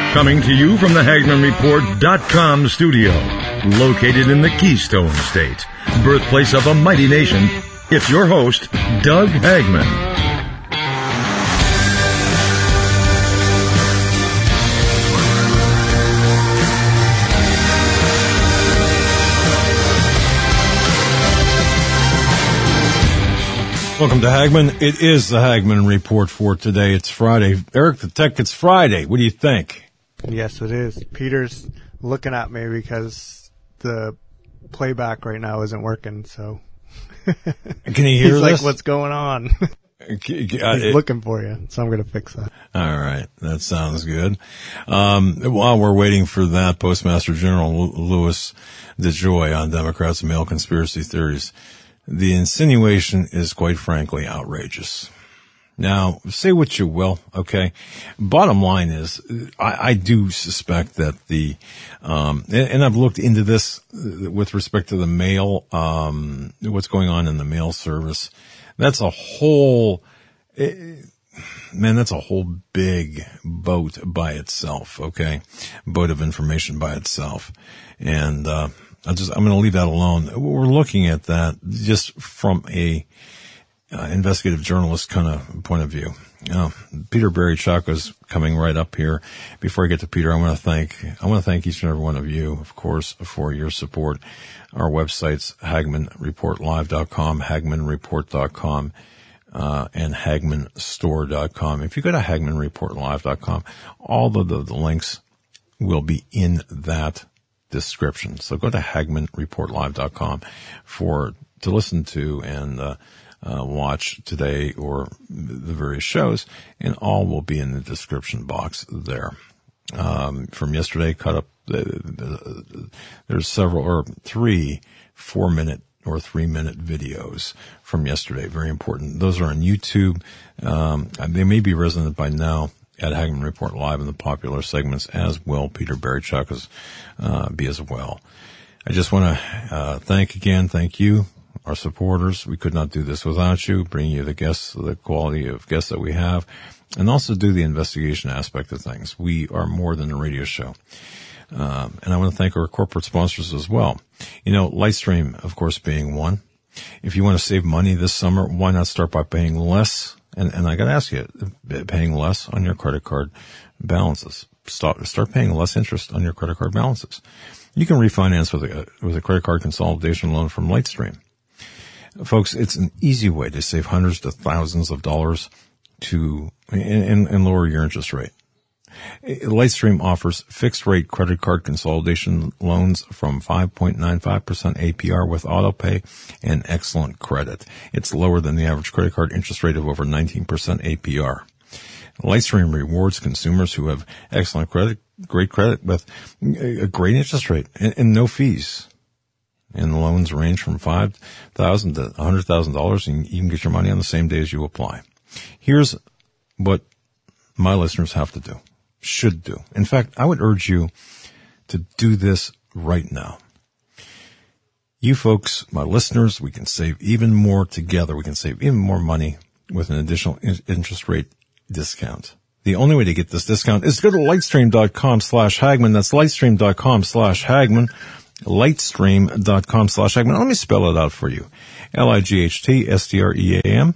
Coming to you from the HagmannReport.com studio, located in the Keystone State, birthplace of a mighty nation, it's your host, Doug Hagmann. Welcome to Hagmann. It is the Hagmann Report for today. It's Friday. Eric the Tech, it's Friday. What do you think? Yes, it is. Peter's looking at me because the playback right now isn't working, so. Can you hear He's this? like, what's going on? He's looking for you, so I'm going to fix that. All right. That sounds good. While we're waiting for that, Postmaster General Louis DeJoy on Democrats' mail conspiracy theories. The insinuation is quite frankly outrageous. Now, say what you will, okay? Bottom line is, I do suspect that and I've looked into this with respect to the mail, what's going on in the mail service. That's a whole big boat by itself, okay? Boat of information by itself. And, I'm going to leave that alone. We're looking at that just from a investigative journalist kind of point of view. Peter Barichaka's coming right up here. Before I get to Peter, I want to thank each and every one of you, of course, for your support. Our websites, HagmannReportLive.com, HagmannReport.com, and HagmannStore.com. If you go to HagmannReportLive.com, all of the links will be in that description. So go to HagmannReportLive.com to listen to and watch today or the various shows, and all will be in the description box there. From yesterday, cut up. There's several or 3 4-minute or 3-minute videos from yesterday. Very important. Those are on YouTube. They may be resonant by now at Hagmann Report Live in the popular segments, as will Peter Barichaka's be as well. I just want to thank you, our supporters. We could not do this without you, bring you the quality of guests that we have, and also do the investigation aspect of things. We are more than a radio show. And I want to thank our corporate sponsors as well. Lightstream, of course, being one. If you want to save money this summer, why not start by paying less? And I got to ask you, paying less on your credit card balances. Start paying less interest on your credit card balances. You can refinance with a credit card consolidation loan from Lightstream. Folks, it's an easy way to save hundreds to thousands of dollars and lower your interest rate. Lightstream offers fixed-rate credit card consolidation loans from 5.95% APR with autopay and excellent credit. It's lower than the average credit card interest rate of over 19% APR. Lightstream rewards consumers who have excellent credit, great credit with a great interest rate and no fees. And the loans range from $5,000 to $100,000, and you can get your money on the same day as you apply. Here's what my listeners have to do. Should do. In fact, I would urge you to do this right now. You folks, my listeners, we can save even more together. We can save even more money with an additional interest rate discount. The only way to get this discount is to go to lightstream.com/Hagmann. That's lightstream.com/Hagmann. Lightstream.com/Hagmann. Let me spell it out for you. LIGHTSTREAM.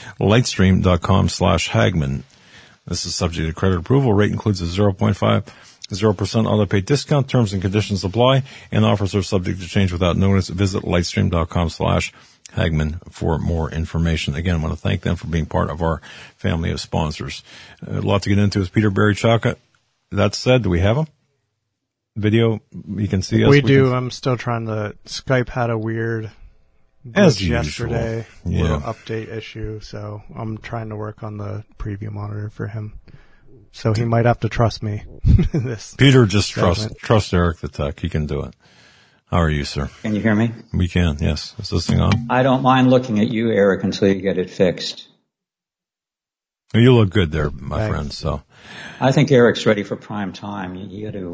Lightstream.com/Hagmann. This is subject to credit approval. Rate includes a 0.50% auto-pay discount. Terms and conditions apply, and offers are subject to change without notice. Visit lightstream.com/Hagmann for more information. Again, I want to thank them for being part of our family of sponsors. A lot to get into is Peter Barichaka. That said, do we have him? Video, you can see us. We do. I'm still trying to. Skype had a weird as yesterday little update issue, so I'm trying to work on the preview monitor for him. So he might have to trust me. Peter, just trust Eric the Tech. He can do it. How are you, sir? Can you hear me? We can, yes. Is this thing on? I don't mind looking at you, Eric, until you get it fixed. You look good there, my friend. So I think Eric's ready for prime time. You got to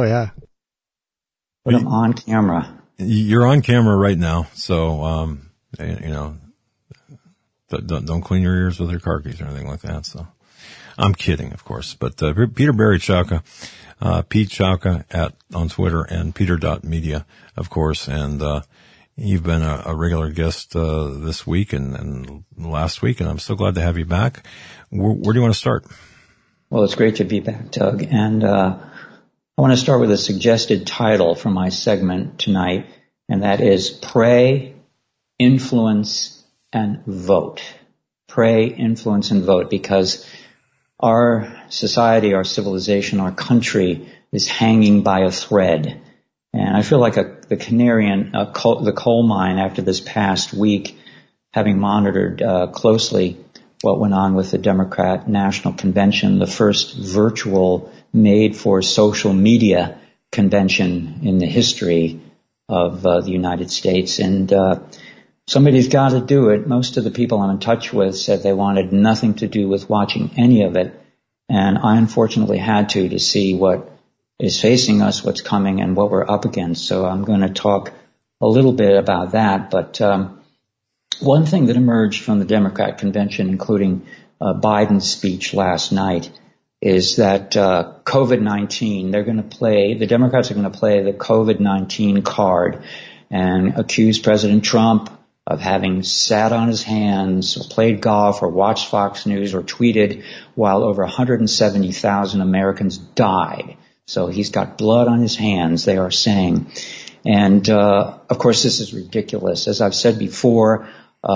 put him on camera. You're on camera right now, so don't clean your ears with your car keys or anything like that. So I'm kidding, of course. But Peter Barry Chowka, Pete Chowka on Twitter, and Peter.media, of course. And you've been a regular guest this week and last week, and I'm so glad to have you back. Where do you want to start? Well, it's great to be back, Doug. And I want to start with a suggested title for my segment tonight, and that is Pray, Influence, and Vote. Pray, influence, and vote, because our society, our civilization, our country is hanging by a thread. And I feel like the canary in the coal mine after this past week, having monitored closely what went on with the Democrat National Convention, the first virtual made for social media convention in the history of the United States. And somebody's got to do it. Most of the people I'm in touch with said they wanted nothing to do with watching any of it. And I unfortunately had to see what is facing us, what's coming, and what we're up against. So I'm going to talk a little bit about that. But one thing that emerged from the Democrat convention, including Biden's speech last night, is that COVID-19, the Democrats are going to play the COVID-19 card and accuse President Trump of having sat on his hands or played golf or watched Fox News or tweeted while over 170,000 Americans died. So he's got blood on his hands, they are saying. And, of course, this is ridiculous. As I've said before,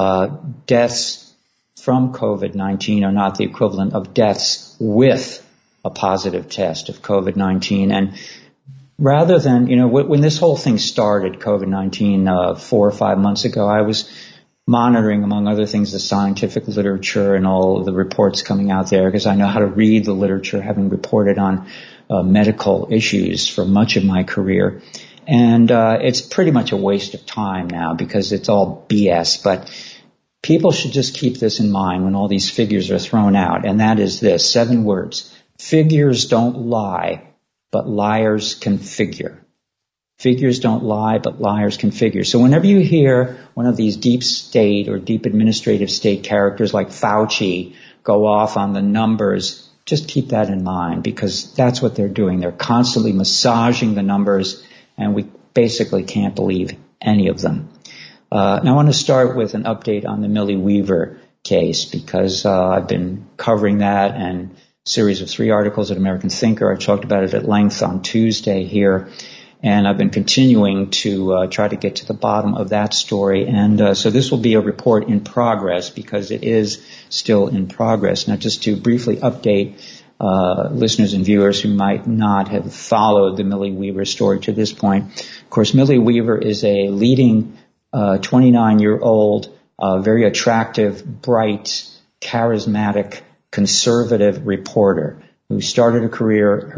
deaths from COVID-19 are not the equivalent of deaths with a positive test of COVID-19. And rather than, when this whole thing started, COVID-19, 4 or 5 months ago, I was monitoring, among other things, the scientific literature and all of the reports coming out there, because I know how to read the literature, having reported on medical issues for much of my career. And it's pretty much a waste of time now because it's all BS. But people should just keep this in mind when all these figures are thrown out. And that is this, 7 words. Figures don't lie, but liars can figure. Figures don't lie, but liars can figure. So whenever you hear one of these deep state or deep administrative state characters like Fauci go off on the numbers, just keep that in mind, because that's what they're doing. They're constantly massaging the numbers, and we basically can't believe any of them. Now I want to start with an update on the Millie Weaver case, because I've been covering that and series of 3 articles at American Thinker. I talked about it at length on Tuesday here, and I've been continuing to try to get to the bottom of that story. And so this will be a report in progress, because it is still in progress. Now, just to briefly update listeners and viewers who might not have followed the Millie Weaver story to this point. Of course, Millie Weaver is a leading 29-year-old, very attractive, bright, charismatic, conservative reporter who started her career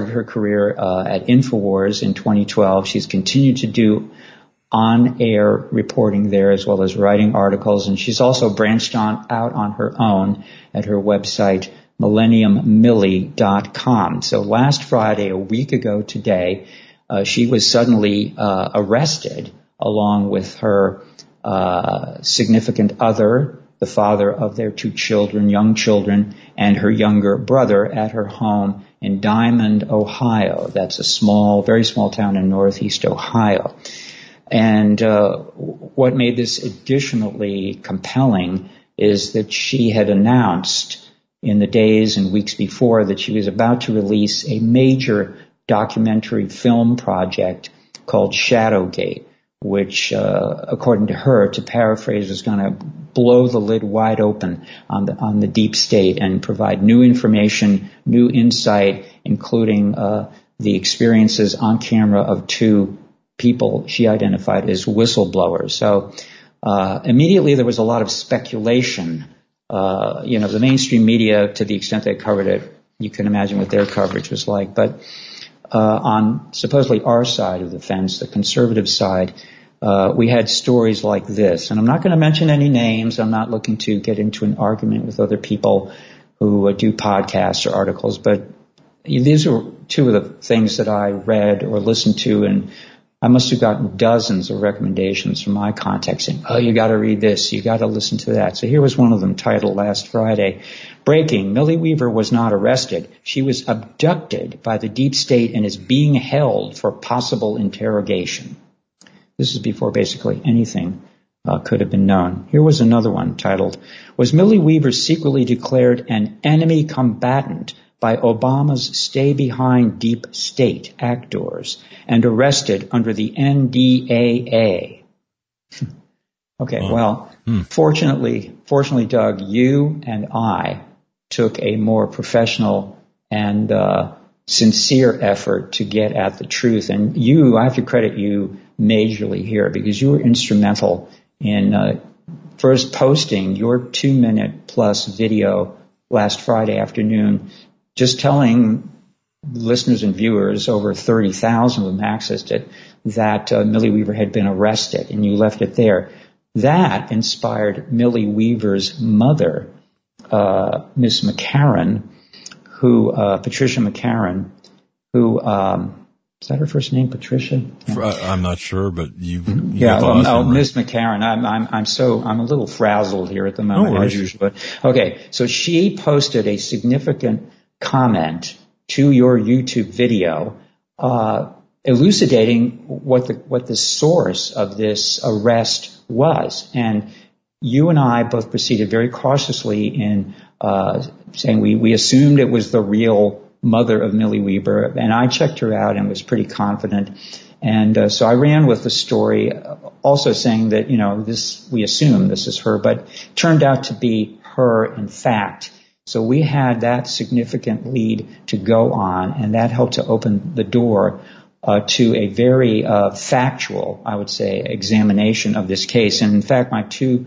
at InfoWars in 2012. She's continued to do on-air reporting there, as well as writing articles, and she's also branched out on her own at her website, millenniummillie.com. So last Friday, a week ago today, she was suddenly arrested along with her significant other, the father of their 2 children, young children, and her younger brother at her home in Diamond, Ohio. That's a very small town in northeast Ohio. And what made this additionally compelling is that she had announced in the days and weeks before that she was about to release a major documentary film project called Shadowgate, which, according to her, to paraphrase, is going to blow the lid wide open on the deep state and provide new information, new insight, including the experiences on camera of 2 people she identified as whistleblowers. So immediately there was a lot of speculation. The mainstream media, to the extent they covered it, you can imagine what their coverage was like. But on supposedly our side of the fence, the conservative side, we had stories like this. And I'm not going to mention any names. I'm not looking to get into an argument with other people who do podcasts or articles. But these are 2 of the things that I read or listened to, and I must have gotten dozens of recommendations from my contacts saying, oh, you got to read this, you got to listen to that. So here was one of them titled last Friday, Breaking, Millie Weaver was not arrested. She was abducted by the deep state and is being held for possible interrogation. This is before basically anything could have been known. Here was another one titled, Was Millie Weaver secretly declared an enemy combatant by Obama's stay-behind deep state actors and arrested under the NDAA? Fortunately, Doug, you and I took a more professional and sincere effort to get at the truth. And I have to credit you majorly here because you were instrumental in first posting your 2-minute plus video last Friday afternoon, just telling listeners and viewers, over 30,000 of them accessed it, that Millie Weaver had been arrested, and you left it there. That inspired Millie Weaver's mother, Miss McCarran, Patricia McCarran, who, is that her first name, Patricia? I'm not sure, but Miss McCarran. I'm a little frazzled here at the moment, as usual. Okay, so she posted a significant comment to your YouTube video, elucidating what the source of this arrest was. And you and I both proceeded very cautiously in saying we assumed it was the real mother of Millie Weaver, and I checked her out and was pretty confident. And so I ran with the story, also saying that, we assume this is her, but turned out to be her in fact. So we had that significant lead to go on, and that helped to open the door to a very factual, I would say, examination of this case. And in fact, my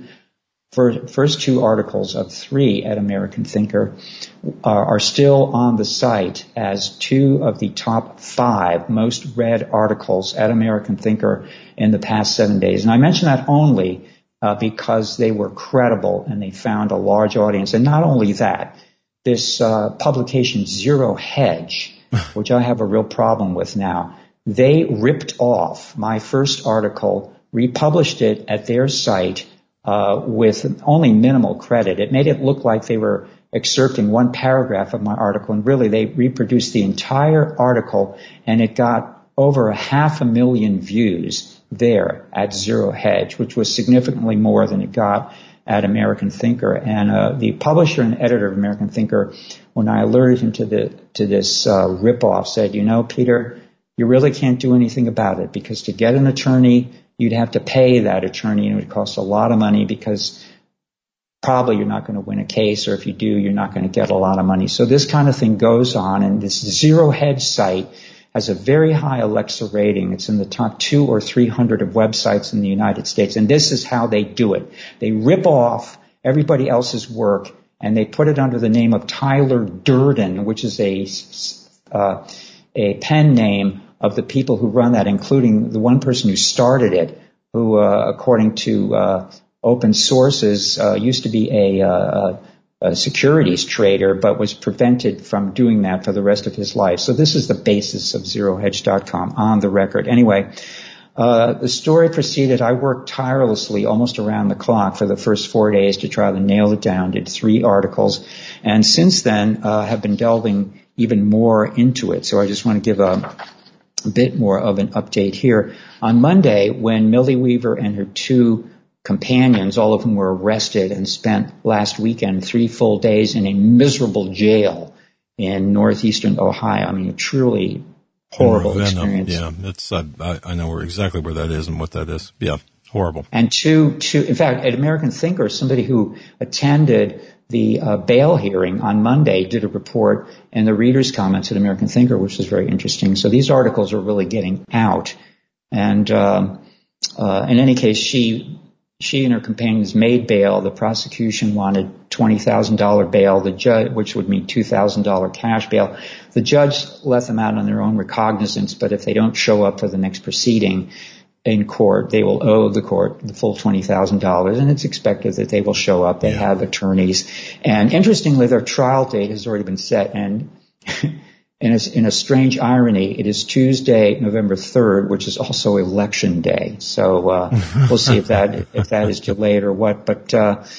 first two articles of 3 at American Thinker are still on the site as 2 of the top 5 most read articles at American Thinker in the past 7 days. And I mention that only because they were credible and they found a large audience. And not only that, this publication Zero Hedge, which I have a real problem with now, they ripped off my first article, republished it at their site with only minimal credit. It made it look like they were excerpting one paragraph of my article, and really they reproduced the entire article, and it got over 500,000 views there at Zero Hedge, which was significantly more than it got at American Thinker. And the publisher and editor of American Thinker, when I alerted him to this ripoff, said, Peter, you really can't do anything about it, because to get an attorney, you'd have to pay that attorney, and it would cost a lot of money, because probably you're not going to win a case, or if you do, you're not going to get a lot of money. So this kind of thing goes on, and this Zero Hedge site has a very high Alexa rating. It's in the top 200 or 300 of websites in the United States, and this is how they do it. They rip off everybody else's work, and they put it under the name of Tyler Durden, which is a pen name of the people who run that, including the one person who started it, who, according to open sources, used to be a securities trader, but was prevented from doing that for the rest of his life. So this is the basis of ZeroHedge.com on the record. Anyway, the story proceeded. I worked tirelessly almost around the clock for the first 4 days to try to nail it down, did 3 articles, and since then have been delving even more into it. So I just want to give a bit more of an update here. On Monday, when Millie Weaver and her 2 companions, all of whom were arrested and spent last weekend 3 full days in a miserable jail in northeastern Ohio. I mean, a truly horrible experience. Yeah, it's I know exactly where that is and what that is. Yeah, horrible. And two, in fact, at American Thinker, somebody who attended the bail hearing on Monday did a report in the reader's comments at American Thinker, which was very interesting. So these articles are really getting out. And in any case, she and her companions made bail. The prosecution wanted $20,000 bail, the judge, which would mean $2,000 cash bail. The judge let them out on their own recognizance, but if they don't show up for the next proceeding in court, they will owe the court the full $20,000, and it's expected that they will show up. They have attorneys. And interestingly, their trial date has already been set, and in a strange irony, it is Tuesday, November 3rd, which is also Election Day. So we'll see if that is delayed or what. But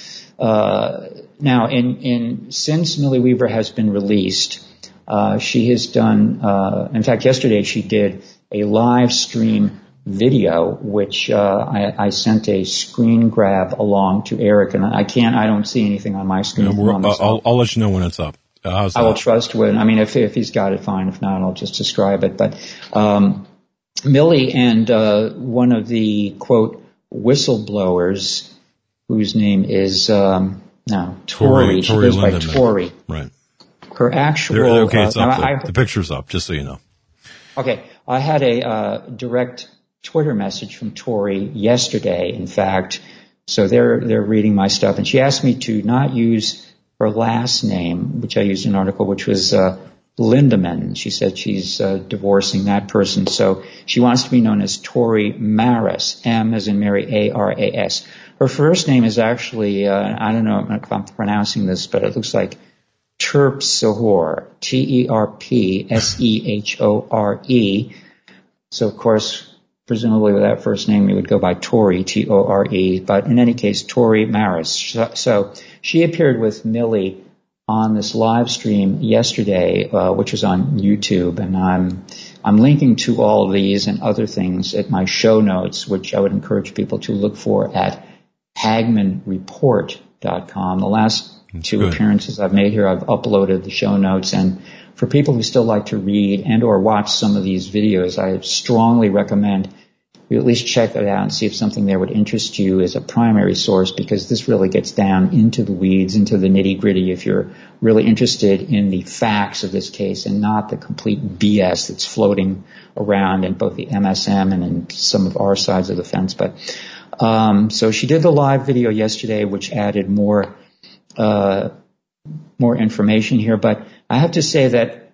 now, since Millie Weaver has been released, she has done. In fact, yesterday she did a live stream video, which I sent a screen grab along to Eric, and I don't see anything on my screen. I'll let you know when it's up. I will trust when. I mean, if he's got it, fine. If not, I'll just describe it. But Millie and one of the quote whistleblowers, whose name is Tori. She goes by Tori. Right. Her actual. Okay, it's up. The picture's up, just so you know. Okay, I had a direct Twitter message from Tori yesterday. In fact, so they're reading my stuff, and she asked me to not use her last name, which I used in an article, which was Lindemann. She said she's divorcing that person, so she wants to be known as Tori Maras, M as in Mary, A-R-A-S. Her first name is actually, I don't know if I'm pronouncing this, but it looks like Terpsehore, T-E-R-P-S-E-H-O-R-E. So, of course, presumably with that first name, it would go by Tori, T-O-R-E. But in any case, Tori Maras. So she appeared with Millie on this live stream yesterday, which was on YouTube, and I'm linking to all of these and other things at my show notes, which I would encourage people to look for at HagmannReport.com. The last two appearances I've made here, I've uploaded the show notes, and for people who still like to read and or watch some of these videos, I strongly recommend you at least check it out and see if something there would interest you as a primary source, because this really gets down into the weeds, into the nitty-gritty if you're really interested in the facts of this case and not the complete BS that's floating around in both the MSM and in some of our sides of the fence. But so she did the live video yesterday, which added more information here. But I have to say that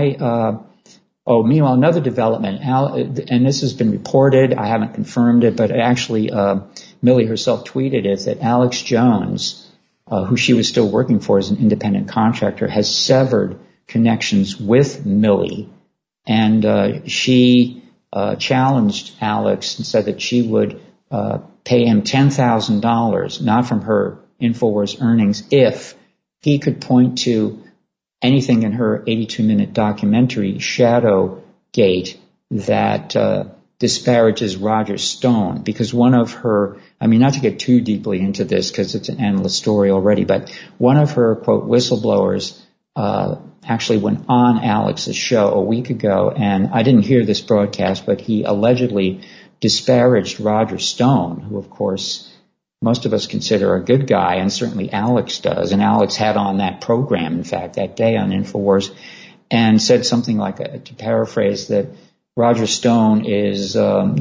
meanwhile, another development, and this has been reported, I haven't confirmed it, but actually Millie herself tweeted it, that Alex Jones, who she was still working for as an independent contractor, has severed connections with Millie, and she challenged Alex and said that she would pay him $10,000, not from her InfoWars earnings, if he could point to anything in her 82-minute documentary, Shadowgate, that disparages Roger Stone. Because one of her, not to get too deeply into this because it's an endless story already, but one of her, quote, whistleblowers actually went on Alex's show a week ago, and I didn't hear this broadcast, but he allegedly disparaged Roger Stone, who, of course, most of us consider a good guy, and certainly Alex does. And Alex had on that program, in fact, that day on InfoWars, and said something like, to paraphrase, that Roger Stone is,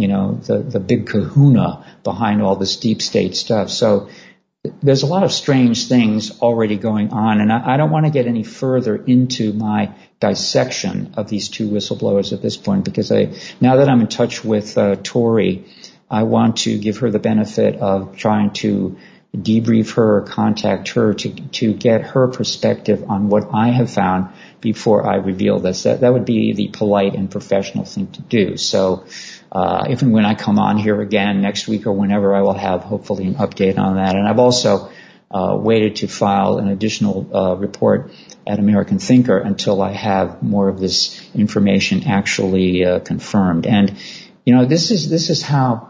the big kahuna behind all this deep state stuff. So there's a lot of strange things already going on, and I don't want to get any further into my dissection of these two whistleblowers at this point, because now that I'm in touch with Tori, I want to give her the benefit of trying to debrief her, contact her to get her perspective on what I have found before I reveal this. That would be the polite and professional thing to do. So if and when I come on here again next week or whenever, I will have hopefully an update on that. And I've also waited to file an additional report at American Thinker until I have more of this information actually confirmed. And this is how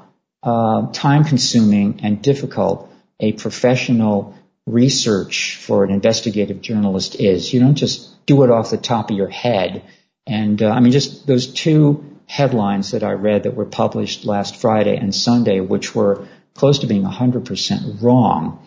time-consuming and difficult a professional research for an investigative journalist is. You don't just do it off the top of your head. And just those two headlines that I read that were published last Friday and Sunday, which were close to being 100% wrong.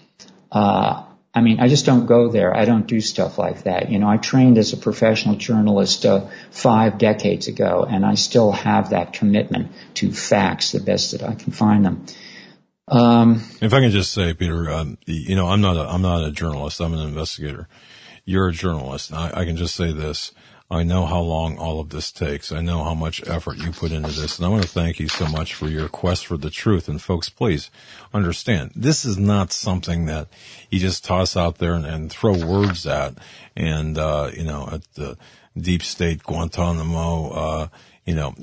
I just don't go there. I don't do stuff like that. I trained as a professional journalist 5 decades ago, and I still have that commitment to facts the best that I can find them. If I can just say, Peter, I'm not a journalist. I'm an investigator. you're a journalist. And I can just say this. I know how long all of this takes. I know how much effort you put into this. And I want to thank you so much for your quest for the truth. And folks, please understand, this is not something that you just toss out there and throw words at. And, at the deep state Guantanamo, no.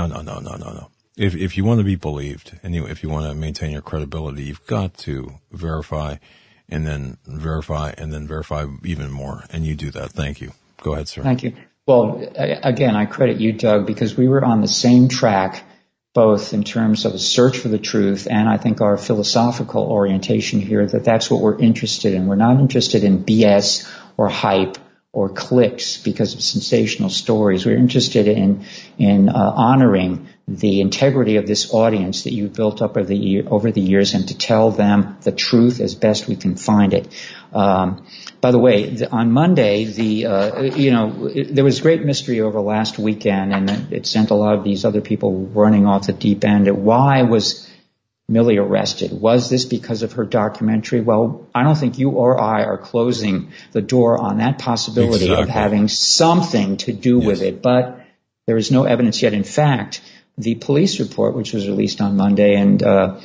If you want to be believed and if you want to maintain your credibility, you've got to verify and then verify even more. And you do that. Thank you. Go ahead, sir. Thank you. Well, again, I credit you, Doug, because we were on the same track, both in terms of a search for the truth and I think our philosophical orientation here, that's what we're interested in. We're not interested in BS or hype or clicks because of sensational stories. We're interested in honoring the integrity of this audience that you've built up over the years and to tell them the truth as best we can find it. By the way, on Monday, there was great mystery over last weekend, and it sent a lot of these other people running off the deep end. Why was Millie arrested? Was this because of her documentary? Well, I don't think you or I are closing the door on that possibility of having something to do with it, but there is no evidence yet. In fact, the police report, which was released on Monday, and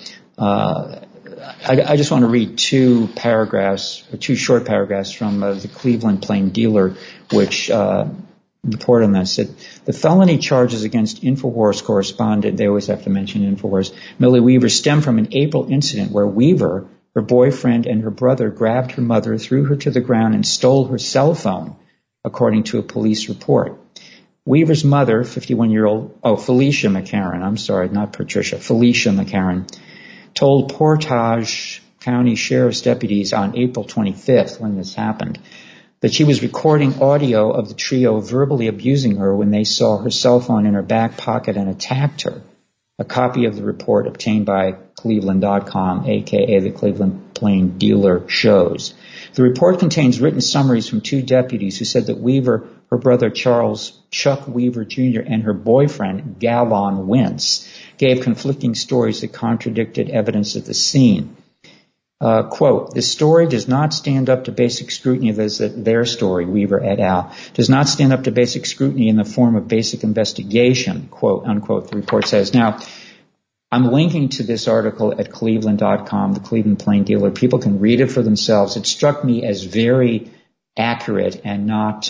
I just want to read two short paragraphs from the Cleveland Plain Dealer, which report on this. The felony charges against InfoWars correspondent, they always have to mention InfoWars, Millie Weaver, stem from an April incident where Weaver, her boyfriend, and her brother grabbed her mother, threw her to the ground, and stole her cell phone, according to a police report. Weaver's mother, 51-year-old, Felicia McCarran, I'm sorry, not Patricia, Felicia McCarran, told Portage County Sheriff's deputies on April 25th, when this happened, that she was recording audio of the trio verbally abusing her when they saw her cell phone in her back pocket and attacked her. A copy of the report obtained by Cleveland.com, a.k.a. the Cleveland Plain Dealer, shows. The report contains written summaries from two deputies who said that Weaver, her brother Charles Chuck Weaver Jr., and her boyfriend Gallon Wentz gave conflicting stories that contradicted evidence at the scene. Quote, "This story does not stand up to basic scrutiny." Their story, Weaver et al., "does not stand up to basic scrutiny in the form of basic investigation," quote, unquote, the report says. Now, I'm linking to this article at Cleveland.com, the Cleveland Plain Dealer. People can read it for themselves. It struck me as very accurate and not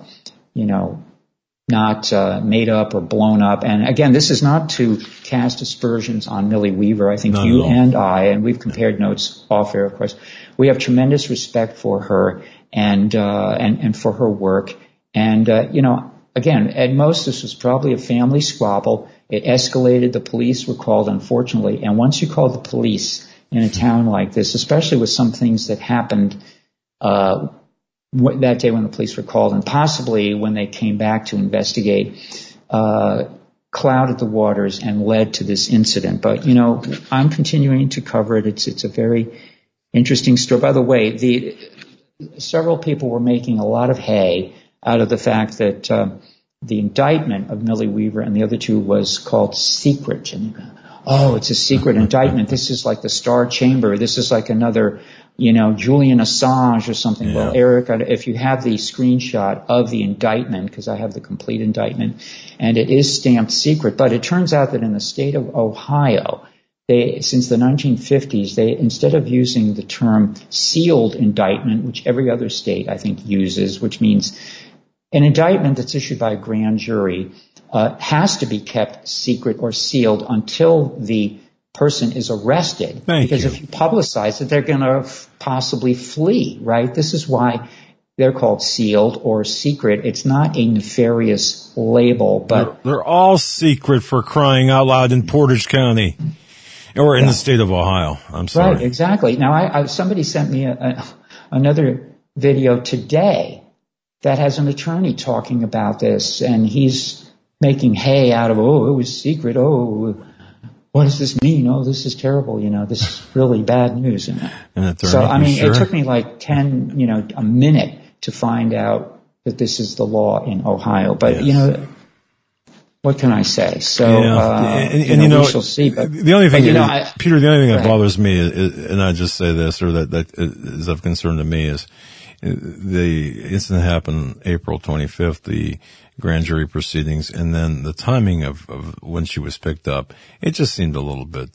made up or blown up. And again, this is not to cast aspersions on Millie Weaver. I think you and I, and we've compared notes off air, of course, we have tremendous respect for her and for her work. And, again, at most, this was probably a family squabble. It escalated. The police were called, unfortunately. And once you call the police in a town like this, especially with some things that happened, that day when the police were called, and possibly when they came back to investigate, clouded the waters and led to this incident. But, I'm continuing to cover it. It's a very interesting story. By the way, several people were making a lot of hay out of the fact that the indictment of Millie Weaver and the other two was called secret. And you go, it's a secret indictment. This is like the Star Chamber. This is like another Julian Assange or something. Yeah. Well, Eric, if you have the screenshot of the indictment, because I have the complete indictment, and it is stamped secret, but it turns out that in the state of Ohio, since the 1950s, instead of using the term sealed indictment, which every other state, I think, uses, which means an indictment that's issued by a grand jury has to be kept secret or sealed until the person is arrested. Because if you publicize it, they're going to possibly flee, right? This is why they're called sealed or secret. It's not a nefarious label, but they're all secret, for crying out loud, in Portage County or in the state of Ohio. I'm sorry. Right, exactly. Now, somebody sent me another video today that has an attorney talking about this, and he's making hay out of, it was secret. What does this mean? This is terrible. This is really bad news. So, it took me like a minute to find out that this is the law in Ohio. But, what can I say? So, we shall see. But the only thing, Peter, the only thing that bothers me is, and I just say this, or that is of concern to me, is The incident happened April 25th, the grand jury proceedings, and then the timing of when she was picked up, it just seemed a little bit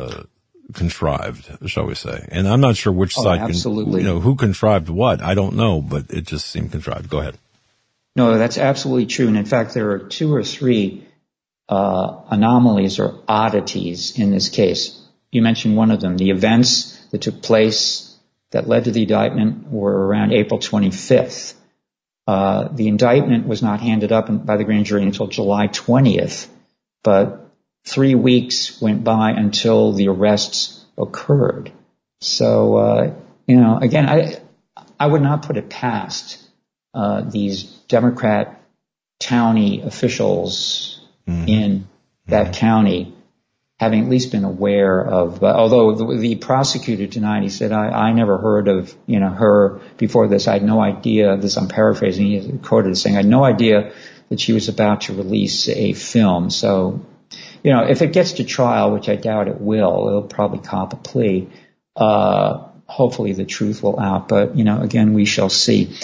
contrived, shall we say. And I'm not sure which side, absolutely. Who contrived what, I don't know, but it just seemed contrived. Go ahead. No, that's absolutely true. And in fact, there are 2 or 3 anomalies or oddities in this case. You mentioned one of them. The events that took place that led to the indictment were around April 25th. The indictment was not handed up by the grand jury until July 20th, but 3 weeks went by until the arrests occurred. So, again, I would not put it past these Democrat county officials in that county having at least been aware of, although the prosecutor tonight, he said, I never heard of, her before this. I had no idea, this I'm paraphrasing, he quoted as saying, I had no idea that she was about to release a film. So, if it gets to trial, which I doubt it will, it'll probably cop a plea. Hopefully the truth will out, but, again, we shall see.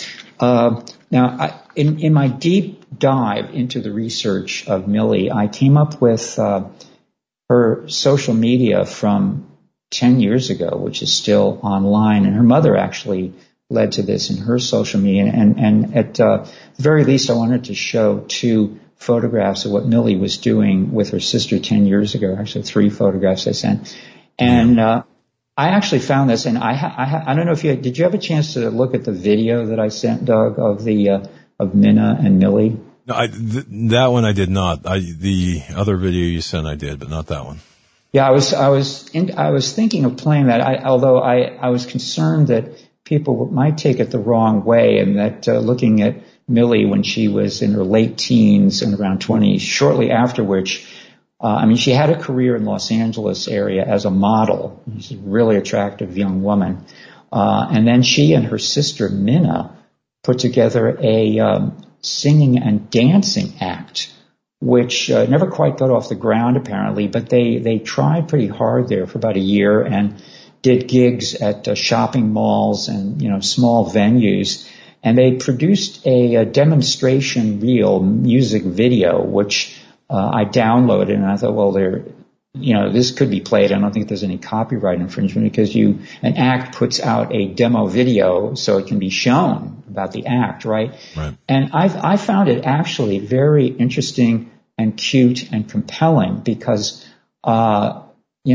Now, in my deep dive into the research of Millie, I came up with her social media from 10 years ago, which is still online, and her mother actually led to this in her social media. And at the very least, I wanted to show 2 photographs of what Millie was doing with her sister 10 years ago. Actually, 3 photographs I sent. And I actually found this, and I don't know if did you have a chance to look at the video that I sent, Doug, of of Minna and Millie? No, that one I did not. The other video you sent I did, but not that one. Yeah, I was thinking of playing that. Although I was concerned that people might take it the wrong way, and that looking at Millie when she was in her late teens and around 20, shortly after which, she had a career in Los Angeles area as a model. She's a really attractive young woman. And then she and her sister Minna put together a singing and dancing act, which never quite got off the ground apparently, but they tried pretty hard there for about a year and did gigs at shopping malls and small venues, and they produced a demonstration reel music video, which I downloaded, and I thought, well, this could be played. I don't think there's any copyright infringement because an act puts out a demo video so it can be shown about the act, right? Right. And I found it actually very interesting and cute and compelling because, I'm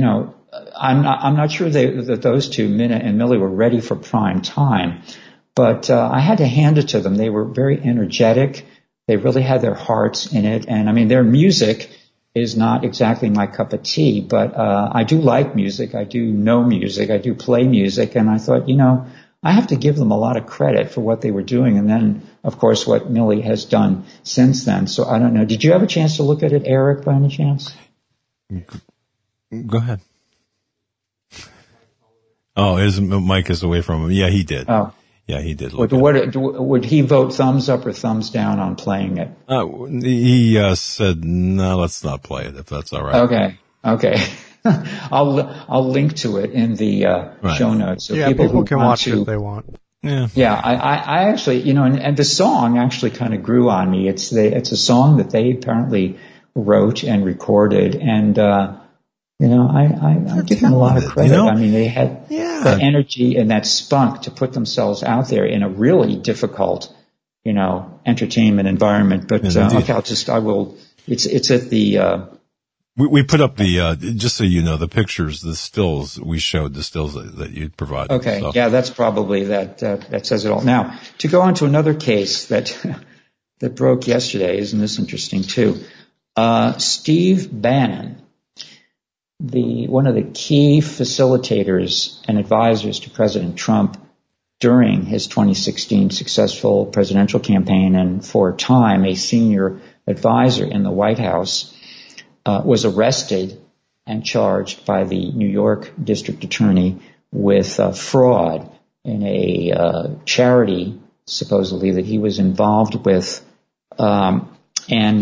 not sure that those 2, Minna and Millie, were ready for prime time, but I had to hand it to them. They were very energetic. They really had their hearts in it, and their music is not exactly my cup of tea, but I do like music. I do know music. I do play music. And I thought, I have to give them a lot of credit for what they were doing. And then, of course, what Millie has done since then. So I don't know. Did you have a chance to look at it, Eric, by any chance? Go ahead. Oh, his mic is away from him. Yeah, he did. Oh. Yeah, he did. Would he vote thumbs up or thumbs down on playing it? He said, no, let's not play it if that's all right. Okay. I'll link to it in the show notes. So people can watch it if they want. Yeah. Yeah, I actually, and the song actually kind of grew on me. It's a song that they apparently wrote and recorded, and I give them a lot of credit. They had the energy and that spunk to put themselves out there in a really difficult, entertainment environment. But it's at the. We put up the just so you know the pictures, the stills we showed, the stills that you provided. Okay, so. Yeah, that's probably that says it all. Now to go on to another case that broke yesterday, isn't this interesting too? Steve Bannon, one of the key facilitators and advisors to President Trump during his 2016 successful presidential campaign, and for a time a senior advisor in the White House, was arrested and charged by the New York District Attorney with fraud in a charity, supposedly, that he was involved with.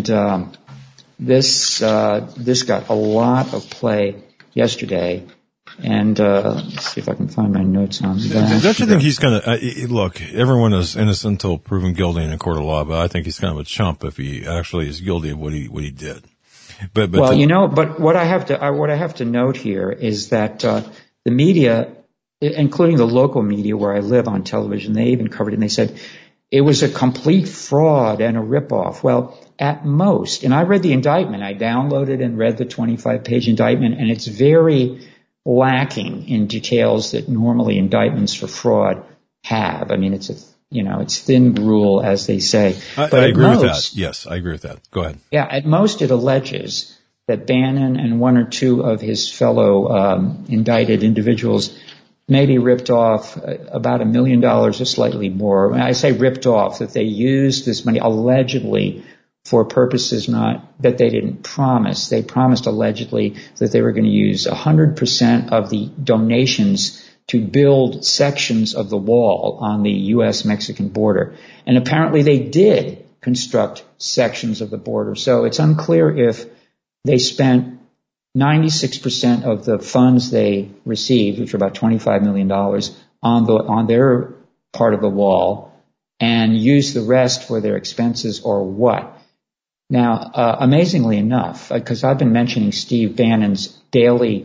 This got a lot of play yesterday And let's see if I can find my notes on that. Don't you think he's kind of look? Everyone is innocent until proven guilty in a court of law, but I think he's kind of a chump if he actually is guilty of what he did. But what I have to note here is that the media, including the local media where I live on television, they even covered it and they said it was a complete fraud and a ripoff. Well, at most, and I read the indictment. I downloaded and read the 25-page indictment, and it's very lacking in details that normally indictments for fraud have. I mean, it's thin gruel, as they say. I agree with that. Yes, I agree with that. Go ahead. Yeah, at most it alleges that Bannon and one or two of his fellow indicted individuals maybe ripped off about $1 million or slightly more. When I say ripped off, that they used this money allegedly for purposes not that they didn't promise. They promised allegedly that they were going to use 100% of the donations to build sections of the wall on the U.S.-Mexican border. And apparently they did construct sections of the border. So it's unclear if they spent 96% of the funds they received, which are about $25 million, on their part of the wall, and used the rest for their expenses or what. Now, amazingly enough, because I've been mentioning Steve Bannon's daily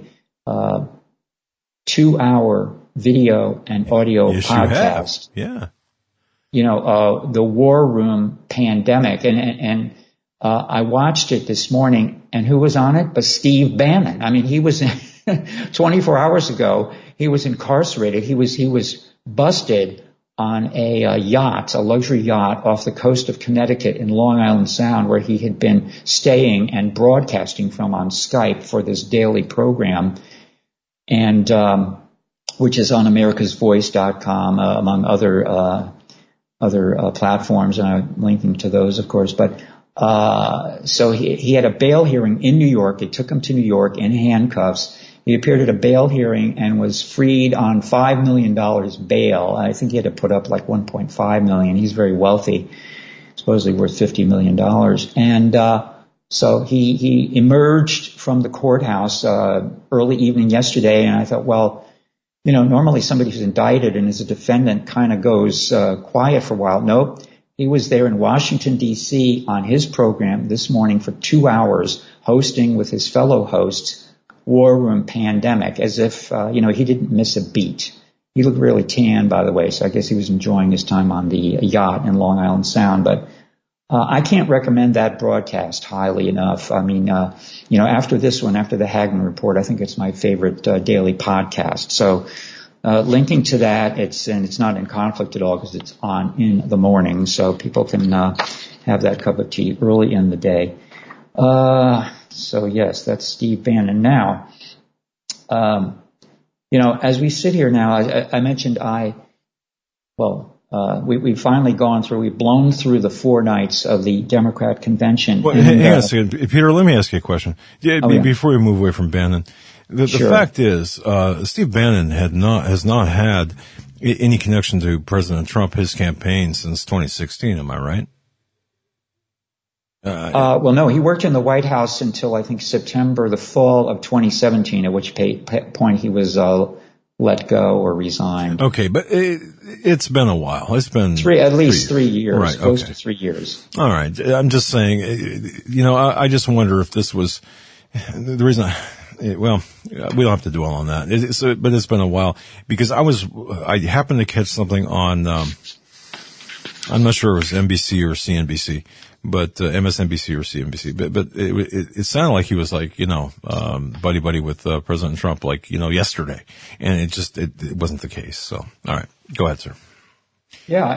2-hour video and audio podcast. Yeah. The War Room Pandemic. And I watched it this morning, and who was on it but Steve Bannon? I mean, he was 24 hours ago, he was incarcerated. He was busted on a yacht, a luxury yacht off the coast of Connecticut in Long Island Sound, where he had been staying and broadcasting from on Skype for this daily program, and which is on americasvoice.com, among other platforms, and I'm linking to those, of course. But so he had a bail hearing in New York. They took him to New York in handcuffs. He appeared at a bail hearing and was freed on $5 million bail. I think he had to put up like $1.5 million. He's very wealthy, supposedly worth $50 million. And so he emerged from the courthouse early evening yesterday, and I thought, well, normally somebody who's indicted and is a defendant kind of goes quiet for a while. Nope. He was there in Washington, D.C. on his program this morning for 2 hours, hosting with his fellow hosts War Room Pandemic, as if, he didn't miss a beat. He looked really tan, by the way, so I guess he was enjoying his time on the yacht in Long Island Sound. But I can't recommend that broadcast highly enough. I mean, after this one, after the Hagmann Report, I think it's my favorite daily podcast. So linking to that, it's not in conflict at all because it's on in the morning, so people can have that cup of tea early in the day. So yes, that's Steve Bannon. Now, as we sit here now, I mentioned we've finally gone through, we've blown through the 4 nights of the Democrat convention. Well, hang on a second. Peter, let me ask you a question. Before we move away from Bannon, the fact is, Steve Bannon has not had any connection to President Trump, his campaign, since 2016. Am I right? Well, no, he worked in the White House until I think the fall of 2017, at which point he was let go or resigned. Okay, but it's been a while. It's been at least 3 years, right, close to 3 years. All right, I'm just saying, I just wonder if this was the reason. We don't have to dwell on that. But it's been a while because I happened to catch something on. I'm not sure it was NBC or CNBC, but MSNBC or CNBC. But it sounded like he was like buddy with President Trump yesterday, and it wasn't the case. So all right, go ahead, sir. Yeah,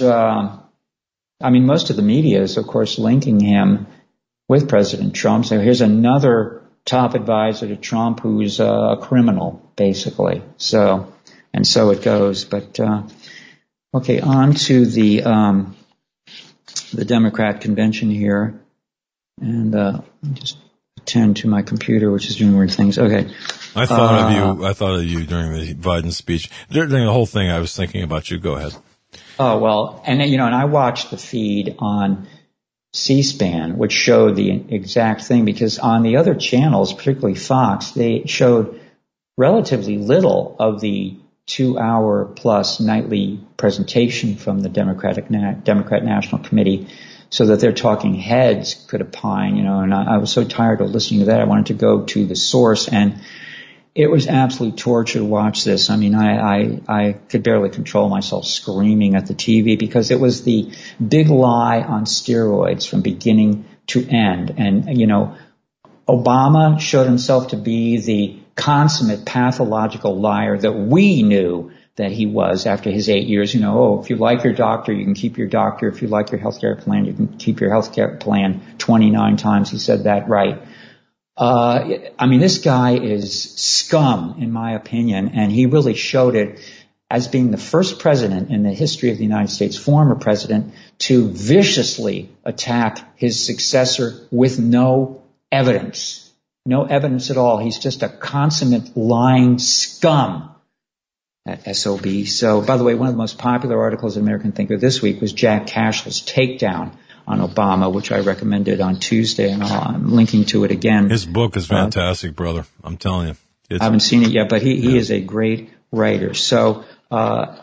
and most of the media is of course linking him with President Trump. So here's another top advisor to Trump who's a criminal, basically. So it goes. But okay, on to the Democrat convention here, and let me just attend to my computer, which is doing weird things. Okay. I thought of you during the Biden speech. During the whole thing, I was thinking about you. Go ahead. Oh well, and I watched the feed on C-SPAN, which showed the exact thing, because on the other channels, particularly Fox, they showed relatively little of the 2-hour plus nightly presentation from the Democrat National Committee, so that their talking heads could opine, and I was so tired of listening to that. I wanted to go to the source, and it was absolute torture to watch this. I mean, I could barely control myself screaming at the TV, because it was the big lie on steroids from beginning to end. And, Obama showed himself to be the consummate pathological liar that we knew that he was after his 8 years. If you like your doctor, you can keep your doctor. If you like your healthcare plan, you can keep your healthcare plan. 29 times he said that right. This guy is scum, in my opinion, and he really showed it as being the first president in the history of the United States, former president, to viciously attack his successor with no evidence. No evidence at all. He's just a consummate lying scum. At SOB. So, by the way, one of the most popular articles in American Thinker this week was Jack Cashl's takedown on Obama, which I recommended on Tuesday, and I'm linking to it again. His book is fantastic, brother. I'm telling you. I haven't seen it yet, but he is a great writer. So, the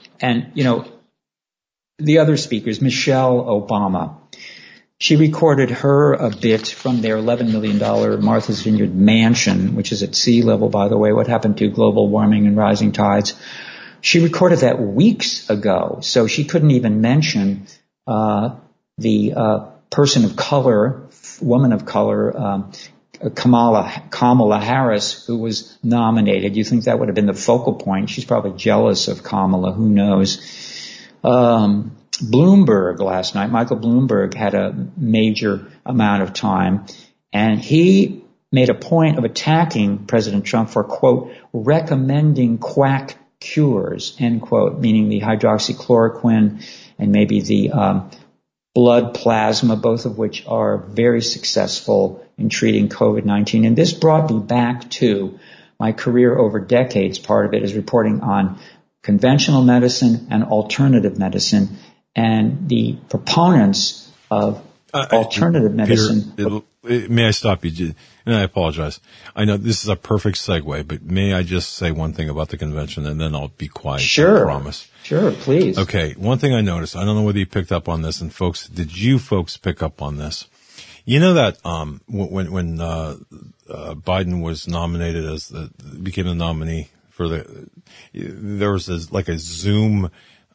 other speakers, Michelle Obama, she recorded a bit from their $11 million Martha's Vineyard mansion, which is at sea level, by the way. What happened to global warming and rising tides? She recorded that weeks ago, so she couldn't even mention the person of color, woman of color, Kamala Harris, who was nominated. You think that would have been the focal point? She's probably jealous of Kamala. Who knows? Bloomberg last night, Michael Bloomberg, had a major amount of time, and he made a point of attacking President Trump for, quote, recommending quack cures, end quote, meaning the hydroxychloroquine and maybe the blood plasma, both of which are very successful in treating COVID-19. And this brought me back to my career over decades. Part of it is reporting on conventional medicine and alternative medicine. And the proponents of alternative medicine. Peter, may I stop you? And I apologize. I know this is a perfect segue, but may I just say one thing about the convention, and then I'll be quiet. Sure. I promise. Sure, please. Okay. One thing I noticed, I don't know whether you picked up on this, and folks, did you folks pick up on this? You know that when Biden was nominated became the nominee for there was a Zoom.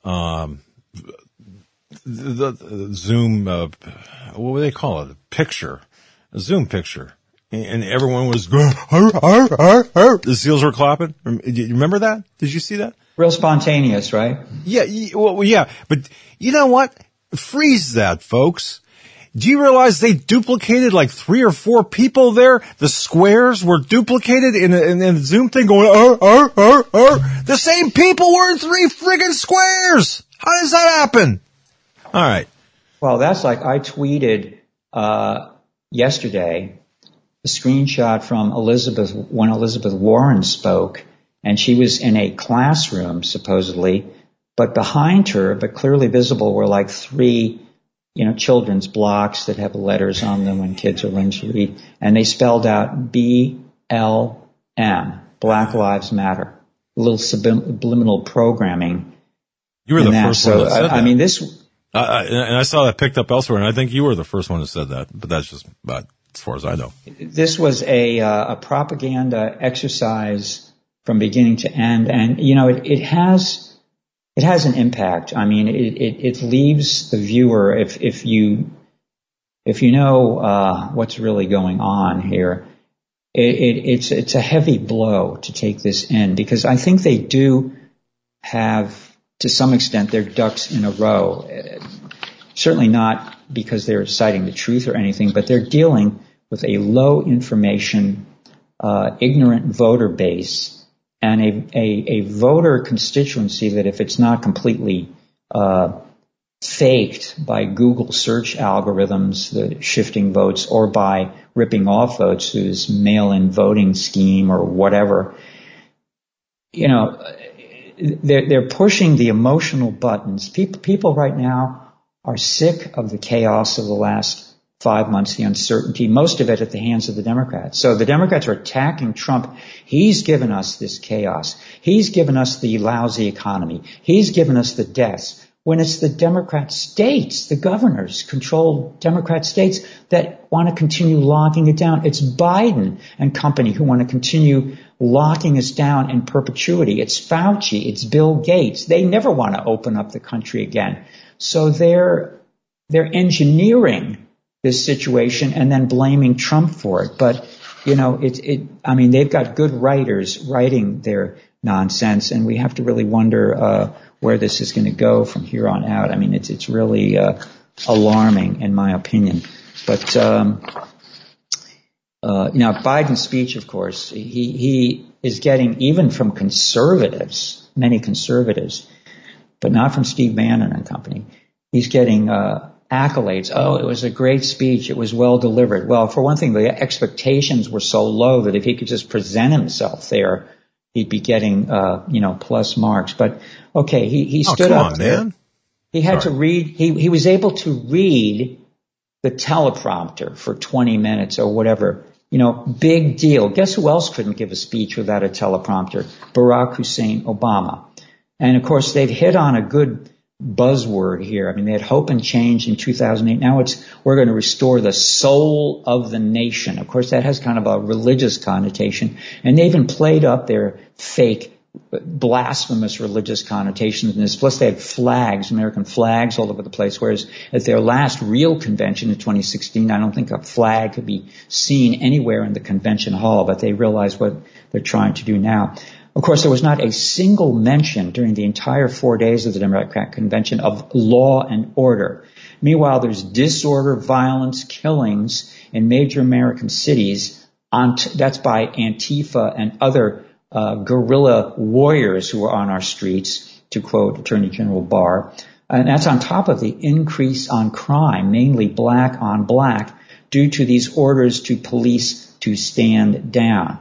The Zoom, what would they call it? A Zoom picture. And everyone was going, the seals were clapping. You remember that? Did you see that? Real spontaneous, right? Yeah, well, yeah. But you know what? Freeze that, folks. Do you realize they duplicated like 3 or 4 people there? The squares were duplicated in the Zoom thing going, The same people were in 3 friggin' squares. How does that happen? All right. Well, that's like I tweeted yesterday a screenshot from when Elizabeth Warren spoke, and she was in a classroom supposedly, but behind her, but clearly visible, were like 3, children's blocks that have letters on them when kids are learning to read, and they spelled out BLM, Black Lives Matter, a little subliminal programming. You were the first one that said that. I mean, this. And I saw that picked up elsewhere, and I think you were the first one who said that, but that's just about as far as I know. This was a propaganda exercise from beginning to end, and it has an impact. I mean, it leaves the viewer, if you know what's really going on here, it's a heavy blow to take this in, because I think they do have, to some extent, their ducks in a row. Certainly not because they're citing the truth or anything, but they're dealing with a low information, ignorant voter base and a voter constituency that, if it's not completely faked by Google search algorithms, the shifting votes, or by ripping off votes through this mail-in voting scheme or whatever, they're pushing the emotional buttons. People right now are sick of the chaos of the last 5 months, the uncertainty, most of it at the hands of the Democrats. So the Democrats are attacking Trump. He's given us this chaos. He's given us the lousy economy. He's given us the deaths. When it's the Democrat states, the governors control Democrat states that want to continue locking it down. It's Biden and company who want to continue locking us down in perpetuity. It's Fauci. It's Bill Gates. They never want to open up the country again. So they're engineering this situation and then blaming Trump for it. But, they've got good writers writing their nonsense, and we have to really wonder where this is going to go from here on out. I mean, it's really alarming in my opinion. But Biden's speech, of course, he is getting, even from conservatives, many conservatives, but not from Steve Bannon and company, he's getting accolades. Oh, it was a great speech. It was well delivered. Well, for one thing, the expectations were so low that if he could just present himself there, he'd be getting, plus marks. But okay, he stood up there. Man. He had to read. He was able to read the teleprompter for 20 minutes or whatever. Big deal. Guess who else couldn't give a speech without a teleprompter? Barack Hussein Obama. And of course, they've hit on a good buzzword here. I mean, they had hope and change in 2008. Now we're going to restore the soul of the nation. Of course, that has kind of a religious connotation. And they even played up their fake, blasphemous religious connotations in this. Plus, they had flags, American flags all over the place. Whereas at their last real convention in 2016, I don't think a flag could be seen anywhere in the convention hall, but they realize what they're trying to do now. Of course, there was not a single mention during the entire 4 days of the Democratic Convention of law and order. Meanwhile, there's disorder, violence, killings in major American cities. That's by Antifa and other guerrilla warriors who are on our streets, to quote Attorney General Barr. And that's on top of the increase on crime, mainly black on black, due to these orders to police to stand down.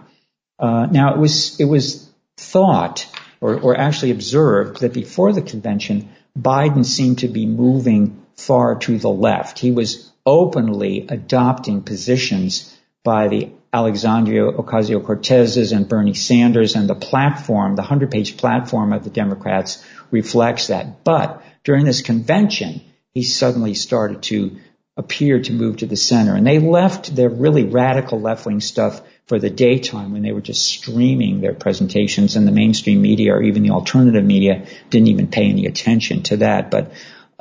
Now, it was thought or actually observed that before the convention, Biden seemed to be moving far to the left. He was openly adopting positions by the Alexandria Ocasio-Cortezes and Bernie Sanders, and the platform, the 100-page platform of the Democrats reflects that. But during this convention, he suddenly started to appear to move to the center. And they left their really radical left-wing stuff for the daytime when they were just streaming their presentations, and the mainstream media or even the alternative media didn't even pay any attention to that. But,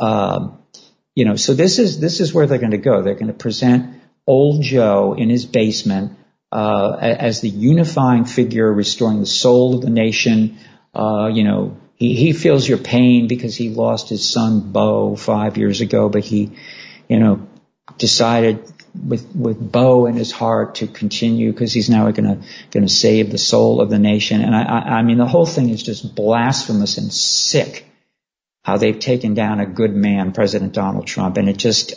so this is where they're going to go. They're going to present old Joe in his basement as the unifying figure, restoring the soul of the nation. He feels your pain because he lost his son, Beau, 5 years ago, but he, decided with Beau in his heart to continue because he's now going to save the soul of the nation. And I mean, the whole thing is just blasphemous and sick, how they've taken down a good man, President Donald Trump. And it just,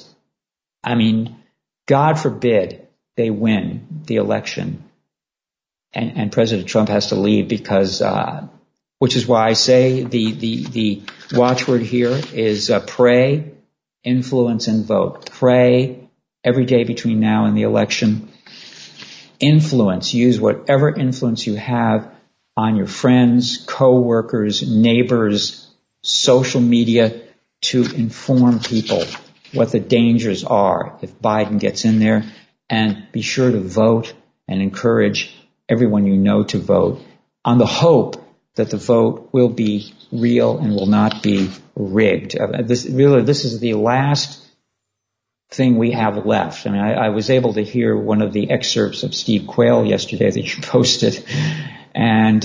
God forbid they win the election and President Trump has to leave because, which is why I say the watchword here is pray, influence, and vote. Pray every day between now and the election. Influence. Use whatever influence you have on your friends, co-workers, neighbors, social media to inform people what the dangers are if Biden gets in there, and be sure to vote and encourage everyone you know to vote on the hope that the vote will be real and will not be rigged. This is the last thing we have left. I mean, I was able to hear one of the excerpts of Steve Quayle yesterday that you posted, and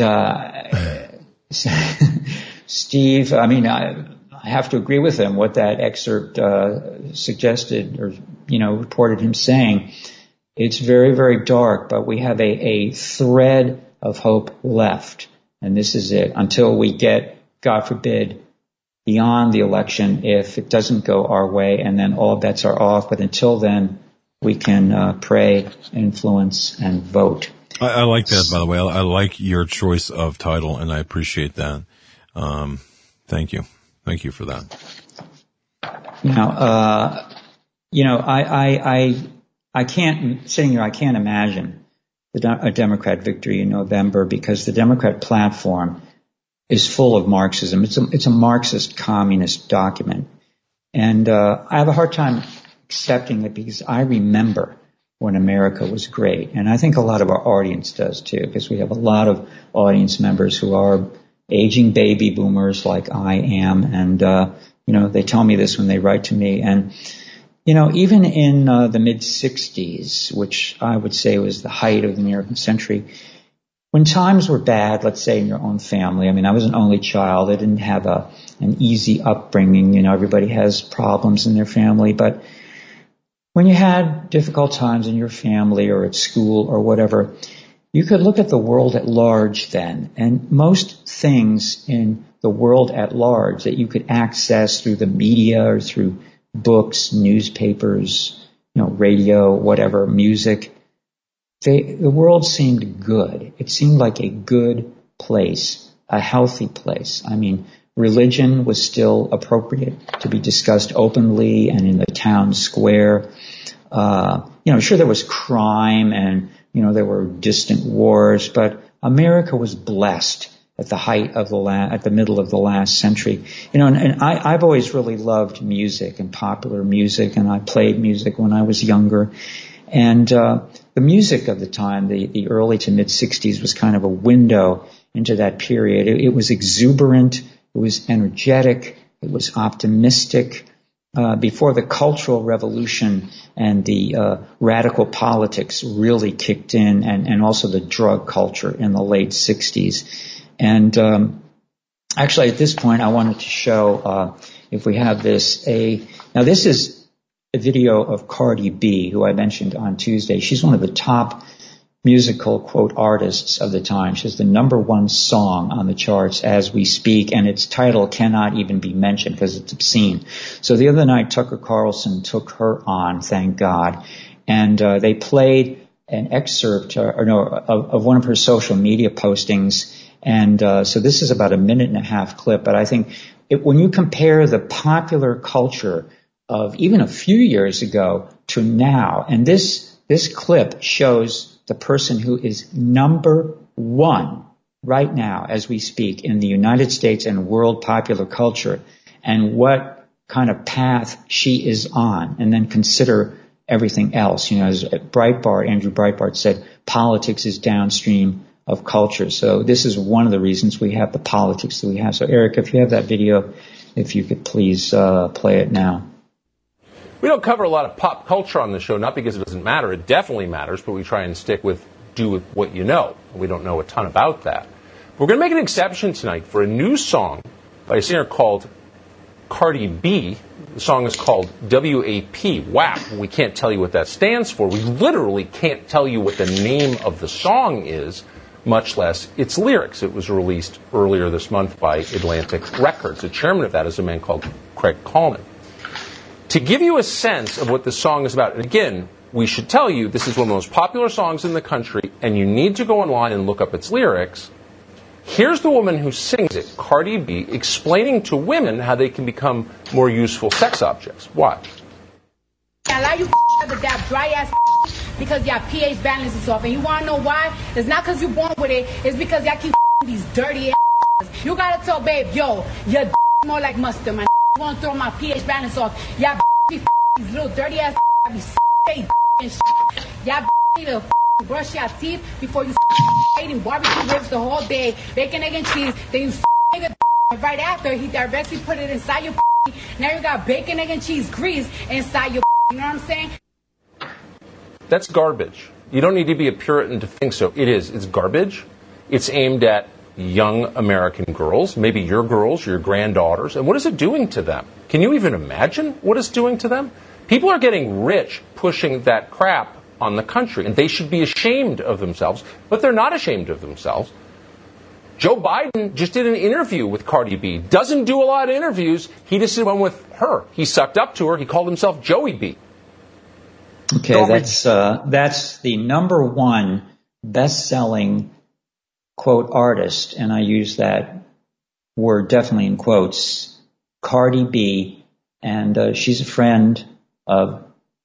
Steve, I have to agree with him what that excerpt suggested or reported him saying. It's very, very dark, but we have a thread of hope left, and this is it until we get, God forbid, beyond the election if it doesn't go our way, and then all bets are off. But until then, we can pray, influence, and vote. I like that, by the way. I like your choice of title, and I appreciate that. Thank you. Thank you for that. Now, I can't, sitting here, I can't imagine a Democrat victory in November because the Democrat platform is full of Marxism. It's a Marxist communist document. And I have a hard time accepting it because I remember when America was great. And I think a lot of our audience does too, because we have a lot of audience members who are aging baby boomers like I am. And, they tell me this when they write to me. And, even in the mid-'60s, which I would say was the height of the American century, when times were bad, let's say in your own family, I was an only child. I didn't have an easy upbringing. Everybody has problems in their family. But when you had difficult times in your family or at school or whatever, you could look at the world at large then. And most things in the world at large that you could access through the media or through books, newspapers, radio, whatever, music, the world seemed good. It seemed like a good place, a healthy place. Religion was still appropriate to be discussed openly and in the town square. Sure there was crime and, there were distant wars, but America was blessed at the height of at the middle of the last century. And I've always really loved music and popular music, and I played music when I was younger. And the music of the time, the early to mid-'60s, was kind of a window into that period. It was exuberant, it was energetic, it was optimistic. Before the Cultural Revolution and the radical politics really kicked in, and also the drug culture in the late 60s. And actually, at this point, I wanted to show, if we have this, now this is a video of Cardi B, who I mentioned on Tuesday. She's one of the top musical, quote, artists of the time. She has the #1 song on the charts as we speak, and its title cannot even be mentioned because it's obscene. So the other night, Tucker Carlson took her on, thank God, and they played an excerpt of one of her social media postings. And so this is about a 1.5-minute clip, but I think when you compare the popular culture of even a few years ago to now, and this clip shows the person who is #1 right now as we speak in the United States and world popular culture, and what kind of path she is on, and then consider everything else. As Andrew Breitbart said, politics is downstream of culture. So this is one of the reasons we have the politics that we have. So Eric, if you have that video, if you could please play it now. We don't cover a lot of pop culture on the show, not because it doesn't matter. It definitely matters, but we try and do with what you know. We don't know a ton about that. We're going to make an exception tonight for a new song by a singer called Cardi B. The song is called WAP, WAP. We can't tell you what that stands for. We literally can't tell you what the name of the song is, much less its lyrics. It was released earlier this month by Atlantic Records. The chairman of that is a man called Craig Kallman. To give you a sense of what this song is about, and again, we should tell you this is one of the most popular songs in the country, and you need to go online and look up its lyrics. Here's the woman who sings it, Cardi B, explaining to women how they can become more useful sex objects. Watch. I allow you with that dry ass because your pH balance is off. And you want to know why? It's not because you're born with it. It's because y'all keep these dirty ass. You got to tell babe, yo, your more like mustard, man. You want to throw my pH balance off. Y'all be these little dirty ass. I be and shit. Y'all need to brush your teeth before you eating barbecue ribs the whole day, bacon, egg, and cheese. Then you nigga right after he directly put it inside your. Now you got bacon, egg, and cheese grease inside your. You know what I'm saying? That's garbage. You don't need to be a Puritan to think so. It is. It's garbage. It's aimed at young American girls, maybe your girls, your granddaughters. And what is it doing to them? Can you even imagine what it's doing to them? People are getting rich pushing that crap on the country, and they should be ashamed of themselves, but they're not ashamed of themselves. Joe Biden just did an interview with Cardi B. Doesn't do a lot of interviews. He just did one with her. He sucked up to her. He called himself Joey B. Okay, that's the #1 best-selling, quote, artist, and I use that word definitely in quotes, Cardi B, and she's a friend of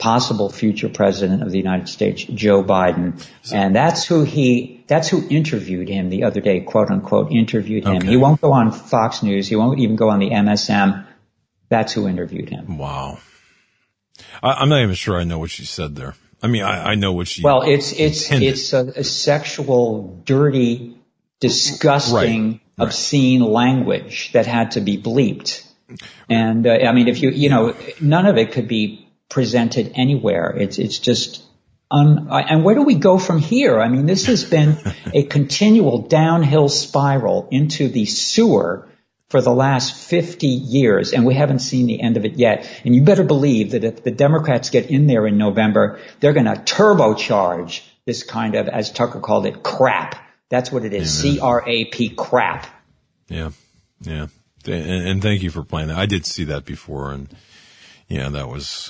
possible future president of the United States, Joe Biden. And that's who interviewed him the other day, quote unquote, interviewed him. Okay. He won't go on Fox News. He won't even go on the MSM. That's who interviewed him. Wow. I'm not even sure I know what she said there. I mean, I know what she. Well, it's a sexual, dirty, disgusting, obscene language that had to be bleeped. And I mean, if none of it could be presented anywhere. It's just and where do we go from here? I mean, this has been a continual downhill spiral into the sewer for the last 50 years, and we haven't seen the end of it yet. And you better believe that if the Democrats get in there in November, they're going to turbocharge this kind of, as Tucker called it, crap. That's what it is. C-R-A-P, crap. Yeah. Yeah. And thank you for playing that. I did see that before, and yeah, that was,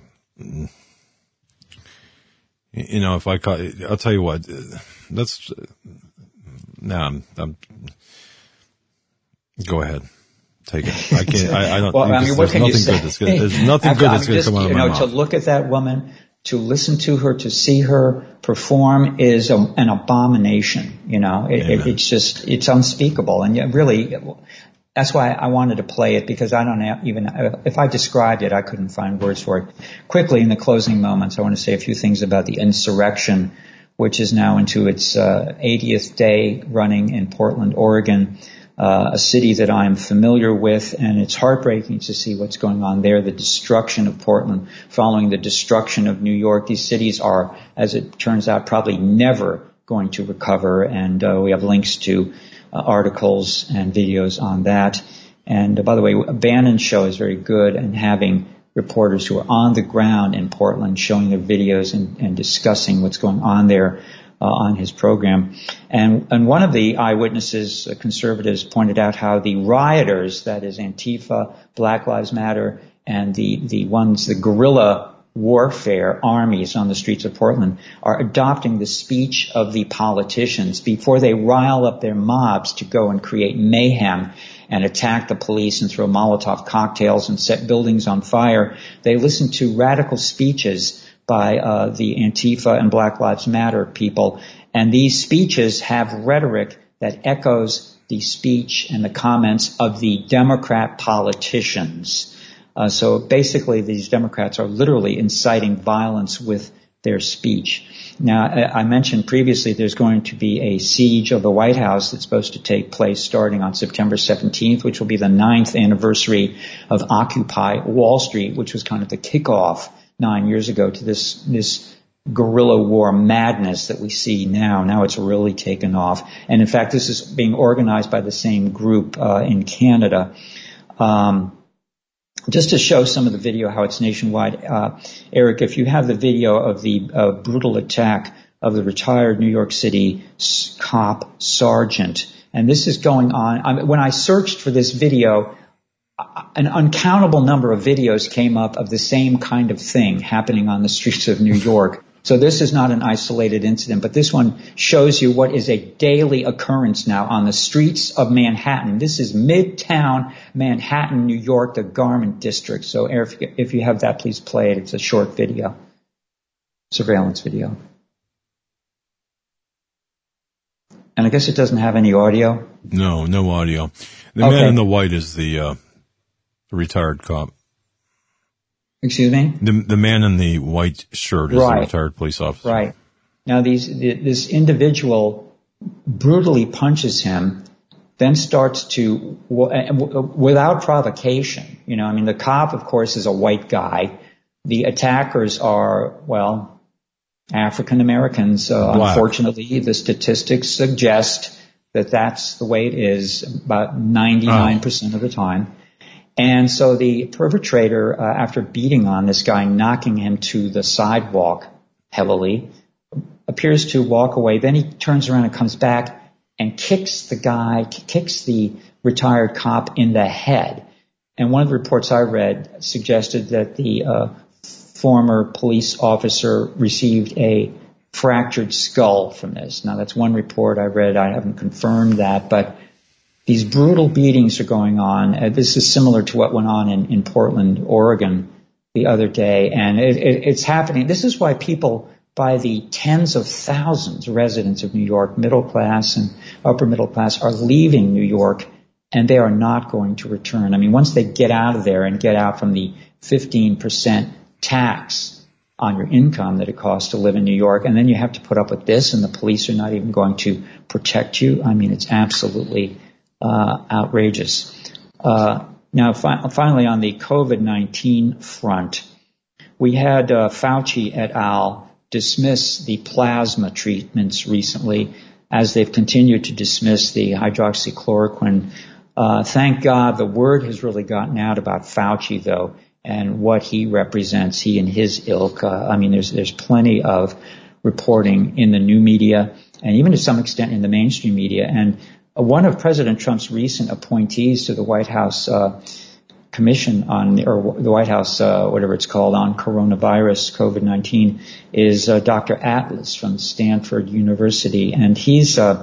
if I caught, I'll tell you what, that's, I'm go ahead. Take it. I can't, I don't, well, I mean, what can you say? There's nothing good that's going to come out of my mouth. To look at that woman, to listen to her, to see her perform is an abomination. It's just, it's unspeakable. And really, that's why I wanted to play it, because I don't even, if I described it, I couldn't find words for it. Quickly, in the closing moments, I want to say a few things about the insurrection, which is now into its 80th day running in Portland, Oregon, a city that I'm familiar with, and it's heartbreaking to see what's going on there, the destruction of Portland following the destruction of New York. These cities are, as it turns out, probably never going to recover, and we have links to articles and videos on that. And by the way, Bannon's show is very good in having reporters who are on the ground in Portland showing their videos and discussing what's going on there on his program. And one of the eyewitnesses, conservatives, pointed out how the rioters, that is Antifa, Black Lives Matter, and the guerrilla warfare armies on the streets of Portland are adopting the speech of the politicians before they rile up their mobs to go and create mayhem and attack the police and throw Molotov cocktails and set buildings on fire. They listen to radical speeches by the Antifa and Black Lives Matter people, and these speeches have rhetoric that echoes the speech and the comments of the Democrat politicians. So basically, these Democrats are literally inciting violence with their speech. Now, I mentioned previously there's going to be a siege of the White House that's supposed to take place starting on September 17th, which will be the 9th anniversary of Occupy Wall Street, which was kind of the kickoff 9 years ago to this guerrilla war madness that we see now. Now it's really taken off. And in fact, this is being organized by the same group in Canada. Just to show some of the video, how it's nationwide, Eric, if you have the video of the brutal attack of the retired New York City cop sergeant, and this is going on. When I searched for this video, an uncountable number of videos came up of the same kind of thing happening on the streets of New York. So this is not an isolated incident, but this one shows you what is a daily occurrence now on the streets of Manhattan. This is Midtown Manhattan, New York, the Garment District. So if you have that, please play it. It's a short video, surveillance video. And I guess it doesn't have any audio? No audio. The man in the white is the retired cop. Excuse me? The man in the white shirt is the retired police officer. Right. Now this individual brutally punches him, then starts to, without provocation, the cop, of course, is a white guy. The attackers are, African Americans. Unfortunately, the statistics suggest that that's the way it is about 99% of the time. And so the perpetrator, after beating on this guy, knocking him to the sidewalk heavily, appears to walk away. Then he turns around and comes back and kicks the retired cop in the head. And one of the reports I read suggested that the former police officer received a fractured skull from this. Now, that's one report I read. I haven't confirmed that, but these brutal beatings are going on. This is similar to what went on in Portland, Oregon the other day, and it's happening. This is why people, by the tens of thousands, residents of New York, middle class and upper middle class, are leaving New York, and they are not going to return. I mean, once they get out of there and get out from the 15% tax on your income that it costs to live in New York, and then you have to put up with this, and the police are not even going to protect you. I mean, it's absolutely outrageous. Now, finally, on the COVID-19 front, we had Fauci et al. Dismiss the plasma treatments recently, as they've continued to dismiss the hydroxychloroquine. Thank God the word has really gotten out about Fauci, though, and what he represents, he and his ilk. I mean, there's plenty of reporting in the new media and even to some extent in the mainstream media. And one of President Trump's recent appointees to the White House Commission or the White House, whatever it's called, on coronavirus, COVID-19, is Dr. Atlas from Stanford University. And he's a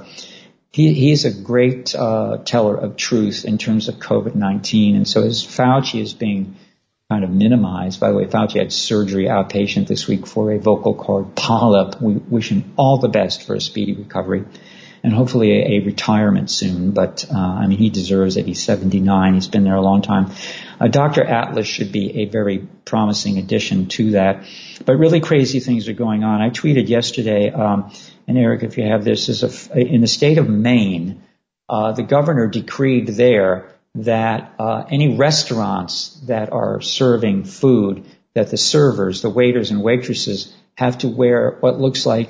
great teller of truth in terms of COVID-19. And so as Fauci is being kind of minimized. By the way, Fauci had surgery outpatient this week for a vocal cord polyp. We wish him all the best for a speedy recovery and hopefully a retirement soon. But, I mean, he deserves it. He's 79. He's been there a long time. Dr. Atlas should be a very promising addition to that. But really crazy things are going on. I tweeted yesterday, and Eric, if you have this, in the state of Maine, the governor decreed there that any restaurants that are serving food, that the servers, the waiters and waitresses, have to wear what looks like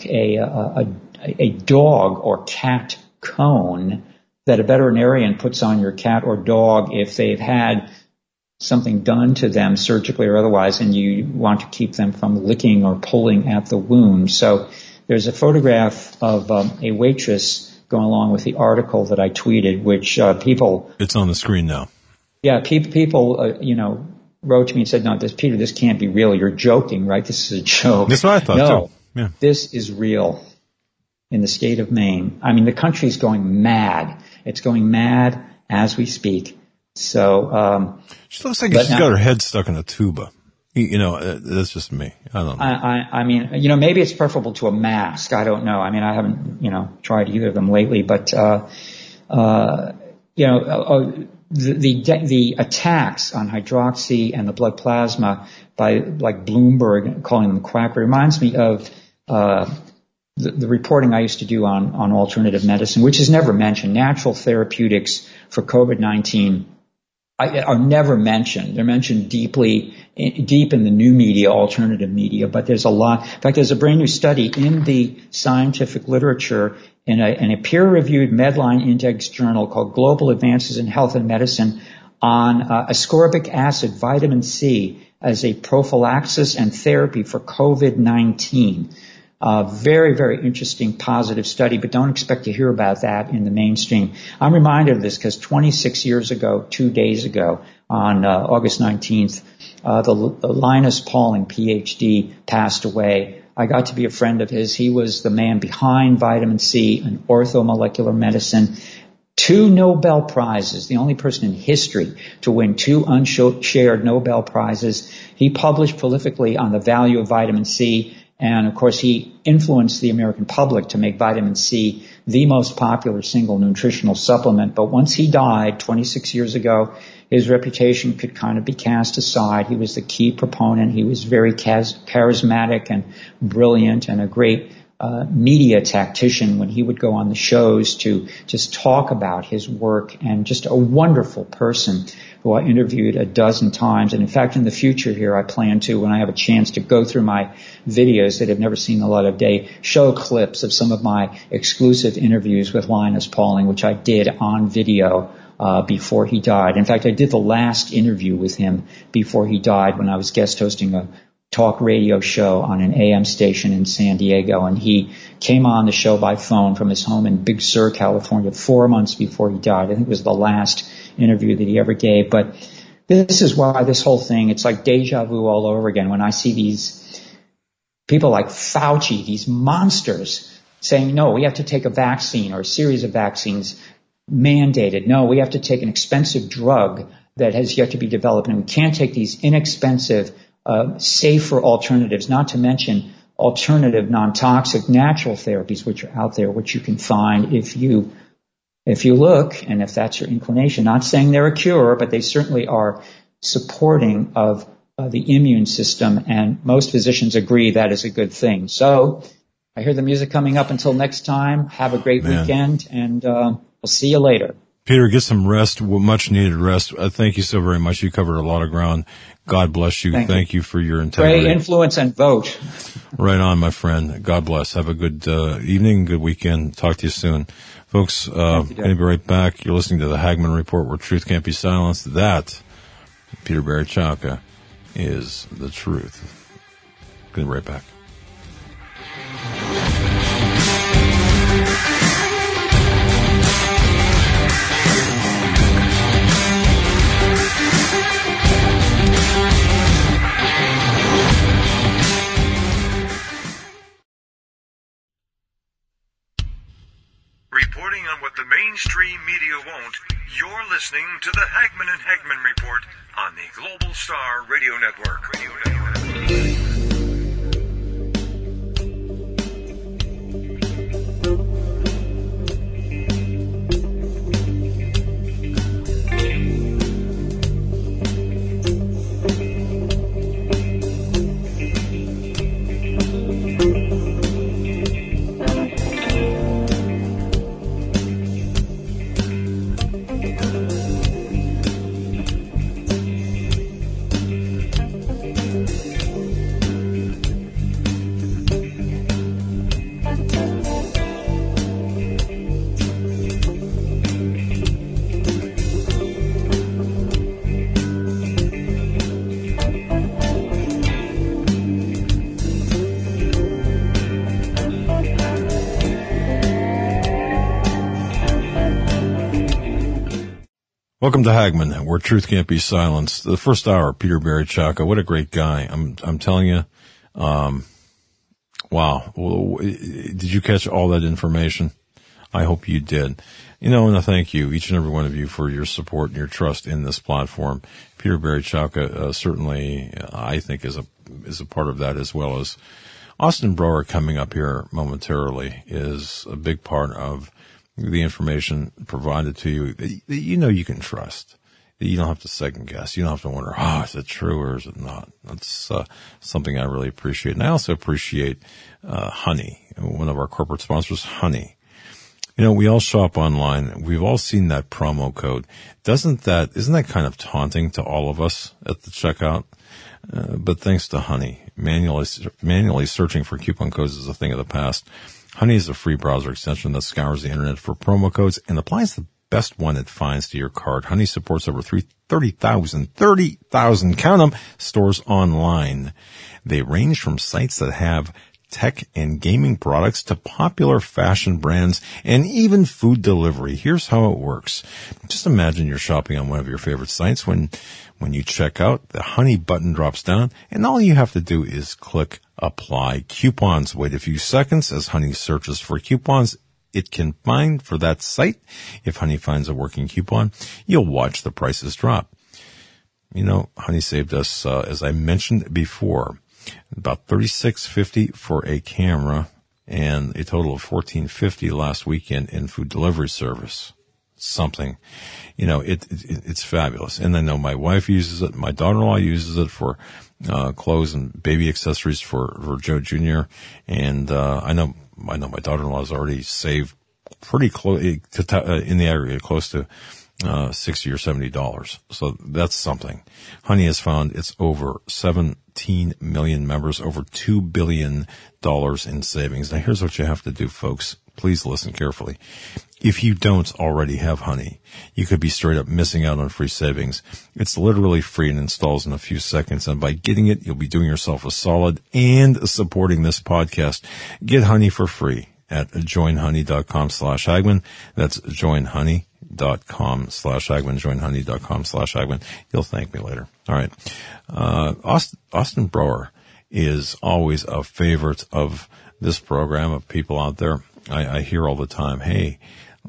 a dog or cat cone that a veterinarian puts on your cat or dog if they've had something done to them surgically or otherwise, and you want to keep them from licking or pulling at the wound. So there's a photograph of a waitress going along with the article that I tweeted, which people... It's on the screen now. Yeah, people, wrote to me and said, no, Peter, this can't be real. You're joking, right? This is a joke. That's what I thought, too. Yeah. This is real in the state of Maine. I mean, the country's going mad. It's going mad as we speak. So... she looks like she's got her head stuck in a tuba. That's just me. I don't know. I mean, maybe it's preferable to a mask. I don't know. I mean, I haven't, tried either of them lately, but, the attacks on hydroxy and the blood plasma by, like, Bloomberg calling them quackery reminds me of, the reporting I used to do on alternative medicine, which is never mentioned. Natural therapeutics for COVID-19 are never mentioned. They're mentioned deep in the new media, alternative media, but there's a lot. In fact, there's a brand new study in the scientific literature in a peer-reviewed Medline Index journal called Global Advances in Health and Medicine on ascorbic acid, vitamin C, as a prophylaxis and therapy for COVID-19. Very, very interesting, positive study, but don't expect to hear about that in the mainstream. I'm reminded of this because 26 years ago, 2 days ago, on August 19th, the Linus Pauling, PhD, passed away. I got to be a friend of his. He was the man behind vitamin C and orthomolecular medicine. 2 Nobel Prizes, the only person in history to win 2 unshared Nobel Prizes. He published prolifically on the value of vitamin C. And, of course, he influenced the American public to make vitamin C the most popular single nutritional supplement. But once he died 26 years ago, his reputation could kind of be cast aside. He was the key proponent. He was very charismatic and brilliant and a great media tactician when he would go on the shows to just talk about his work, and just a wonderful person who I interviewed a dozen times. And in fact, in the future here, I plan to, when I have a chance to go through my videos that have never seen the light of day, show clips of some of my exclusive interviews with Linus Pauling, which I did on video before he died. In fact, I did the last interview with him before he died when I was guest hosting a talk radio show on an AM station in San Diego, and he came on the show by phone from his home in Big Sur, California, 4 months before he died. I think it was the last interview that he ever gave. But this is why this whole thing, it's like deja vu all over again when I see these people like Fauci, these monsters, saying, no, we have to take a vaccine or a series of vaccines mandated. No, we have to take an expensive drug that has yet to be developed, and we can't take these inexpensive safer alternatives, not to mention alternative, non-toxic, natural therapies which are out there, which you can find if you look, and if that's your inclination. Not saying they're a cure, but they certainly are supporting of the immune system, and most physicians agree that is a good thing. So I hear the music coming up. Until next time, have a great weekend, and we'll see you later. Peter, get some rest, much needed rest. Thank you so very much. You covered a lot of ground. God bless you. Thank you for your integrity. Pray, influence, and vote. Right on, my friend. God bless. Have a good evening, good weekend. Talk to you soon. Folks, going to be right back. You're listening to the Hagmann Report, where truth can't be silenced. That, Peter Barichaka, is the truth. Going to be right back. Reporting on what the mainstream media won't, you're listening to the Hagmann and Hagmann Report on the Global Star Radio Network. Welcome to Hagmann, where truth can't be silenced. The first hour, Peter Barichaka, what a great guy. I'm telling you, wow. Did you catch all that information? I hope you did. And I thank you, each and every one of you, for your support and your trust in this platform. Peter Barichaka, certainly, I think is a part of that, as well as Austin Brower coming up here momentarily is a big part of the information provided to you that you can trust. You don't have to second guess. You don't have to wonder, is it true or is it not? That's something I really appreciate. And I also appreciate Honey, one of our corporate sponsors, Honey. We all shop online. We've all seen that promo code. Isn't that kind of taunting to all of us at the checkout? But thanks to Honey, manually searching for coupon codes is a thing of the past. Honey is a free browser extension that scours the internet for promo codes and applies the best one it finds to your card. Honey supports over 30,000, count them, stores online. They range from sites that have tech and gaming products to popular fashion brands and even food delivery. Here's how it works. Just imagine you're shopping on one of your favorite sites. When you check out, the Honey button drops down, and all you have to do is click Apply Coupons. Wait a few seconds as Honey searches for coupons it can find for that site. If Honey finds a working coupon, you'll watch the prices drop. Honey saved us, as I mentioned before, about $36.50 for a camera and a total of $14.50 last weekend in food delivery service. Something, it's fabulous. And I know my wife uses it. My daughter-in-law uses it for clothes and baby accessories for Joe Jr. And I know my daughter-in-law's already saved pretty close in the aggregate, close to $60 or $70. So that's something. Honey has found it's over 17 million members, over $2 billion in savings. Now here's what you have to do, folks. Please listen carefully. If you don't already have Honey, you could be straight up missing out on free savings. It's literally free and installs in a few seconds. And by getting it, you'll be doing yourself a solid and supporting this podcast. Get Honey for free at joinhoney.com/Hagmann. That's joinhoney.com/Hagmann, joinhoney.com/Hagmann. You'll thank me later. All right. Austin Brower is always a favorite of this program, of people out there. I hear all the time, hey,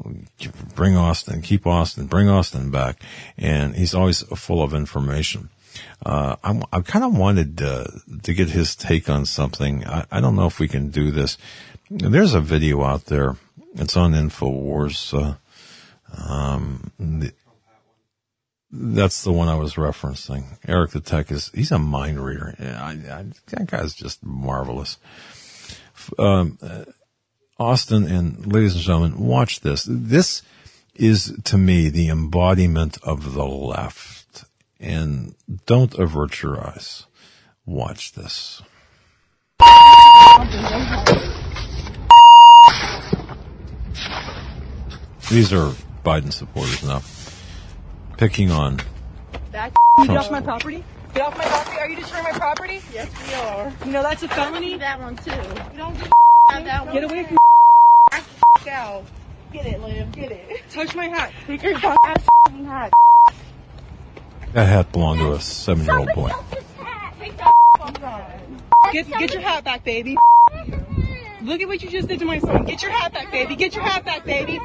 bring Austin, keep Austin, bring Austin back. And he's always full of information. I kind of wanted to get his take on something. I don't know if we can do this. There's a video out there. It's on InfoWars. That's the one I was referencing. Eric the Tech he's a mind reader. That guy's just marvelous. Austin and ladies and gentlemen, watch this. This is, to me, the embodiment of the left. And don't avert your eyes. Watch this. These are Biden supporters now. Picking on. That get off my property? Get off my property? Are you destroying my property? Yes, we are. You know that's a felony? That one too. You don't that one. Get away from out. Get it, Liv. Get it. touch my hat. Take your ass hat. That hat belonged to a 7-year-old boy. Get your hat back, baby. Look at what you just did to my son. Get your hat back, baby. Get your hat back, baby.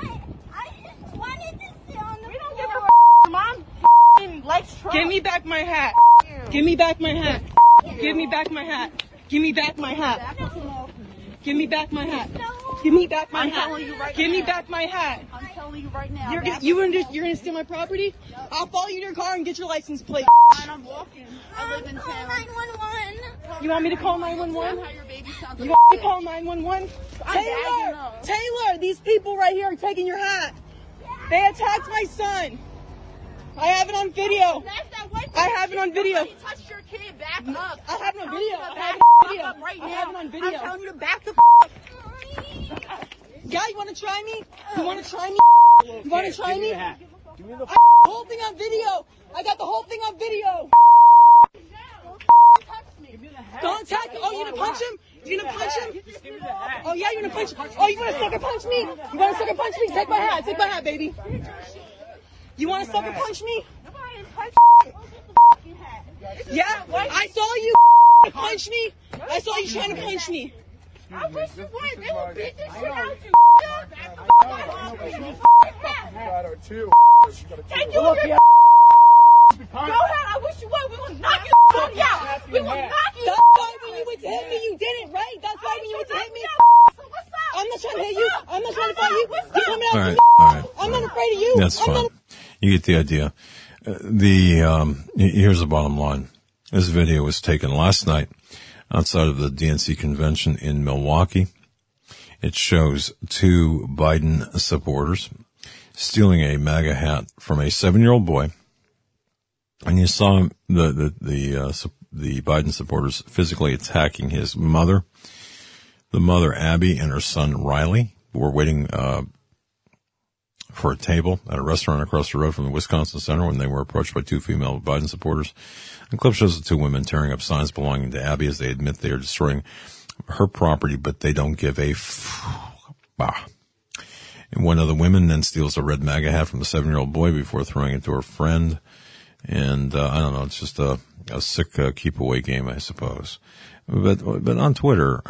Mom likes Trump. Give me back my hat. Give me back my hat. Give me back my hat. Give me back my hat. Give me back my hat. Give me back my hat. Give me back my hat. I'm telling you right now. You're gonna steal my property? I'll follow you to your car and get your license plate. I'm walking. I live in town. 911. You want me to call 911? How your baby sounds. You want me to call 911? Taylor, these people right here are taking your hat. They attacked my son. I have it on video. I have it on video. Touch your kid. Back up. I have it on video. I have it on video. Right now. I have it on video. I'm telling you to back the up. Guy, you want to try me? You want to try me? You want to try me? I got the whole thing on video. I got the whole thing on video. Don't touch. Oh, you gonna punch him? You gonna punch him? Oh yeah, you gonna punch? Oh, you wanna sucker punch me? You wanna sucker punch me? Take my hat. Take my hat, baby. You wanna sucker punch me? Yeah, I saw you punch me. I saw you trying to punch me. I wish you would. They will beat this shit out you. Take you over. Go ahead. I wish you would. We will knock you out. We will knock you. That's why when you went to hit me, you didn't, right? That's why when you went to hit me. I'm not trying to hit you. I'm not trying to fight you. You coming out to me? All right. I'm not afraid of you. That's fine. You get the idea. Here's the bottom line. This video was taken last night outside of the DNC convention in Milwaukee. It shows two Biden supporters stealing a MAGA hat from a 7-year-old boy. And you saw the Biden supporters physically attacking his mother. The mother, Abby, and her son, Riley, were waiting for a table at a restaurant across the road from the Wisconsin Center when they were approached by two female Biden supporters. The clip shows the two women tearing up signs belonging to Abby as they admit they are destroying her property, but they don't give a bah. And one of the women then steals a red MAGA hat from the 7-year-old boy before throwing it to her friend. And I don't know, it's just a sick keep away game, I suppose. But on Twitter,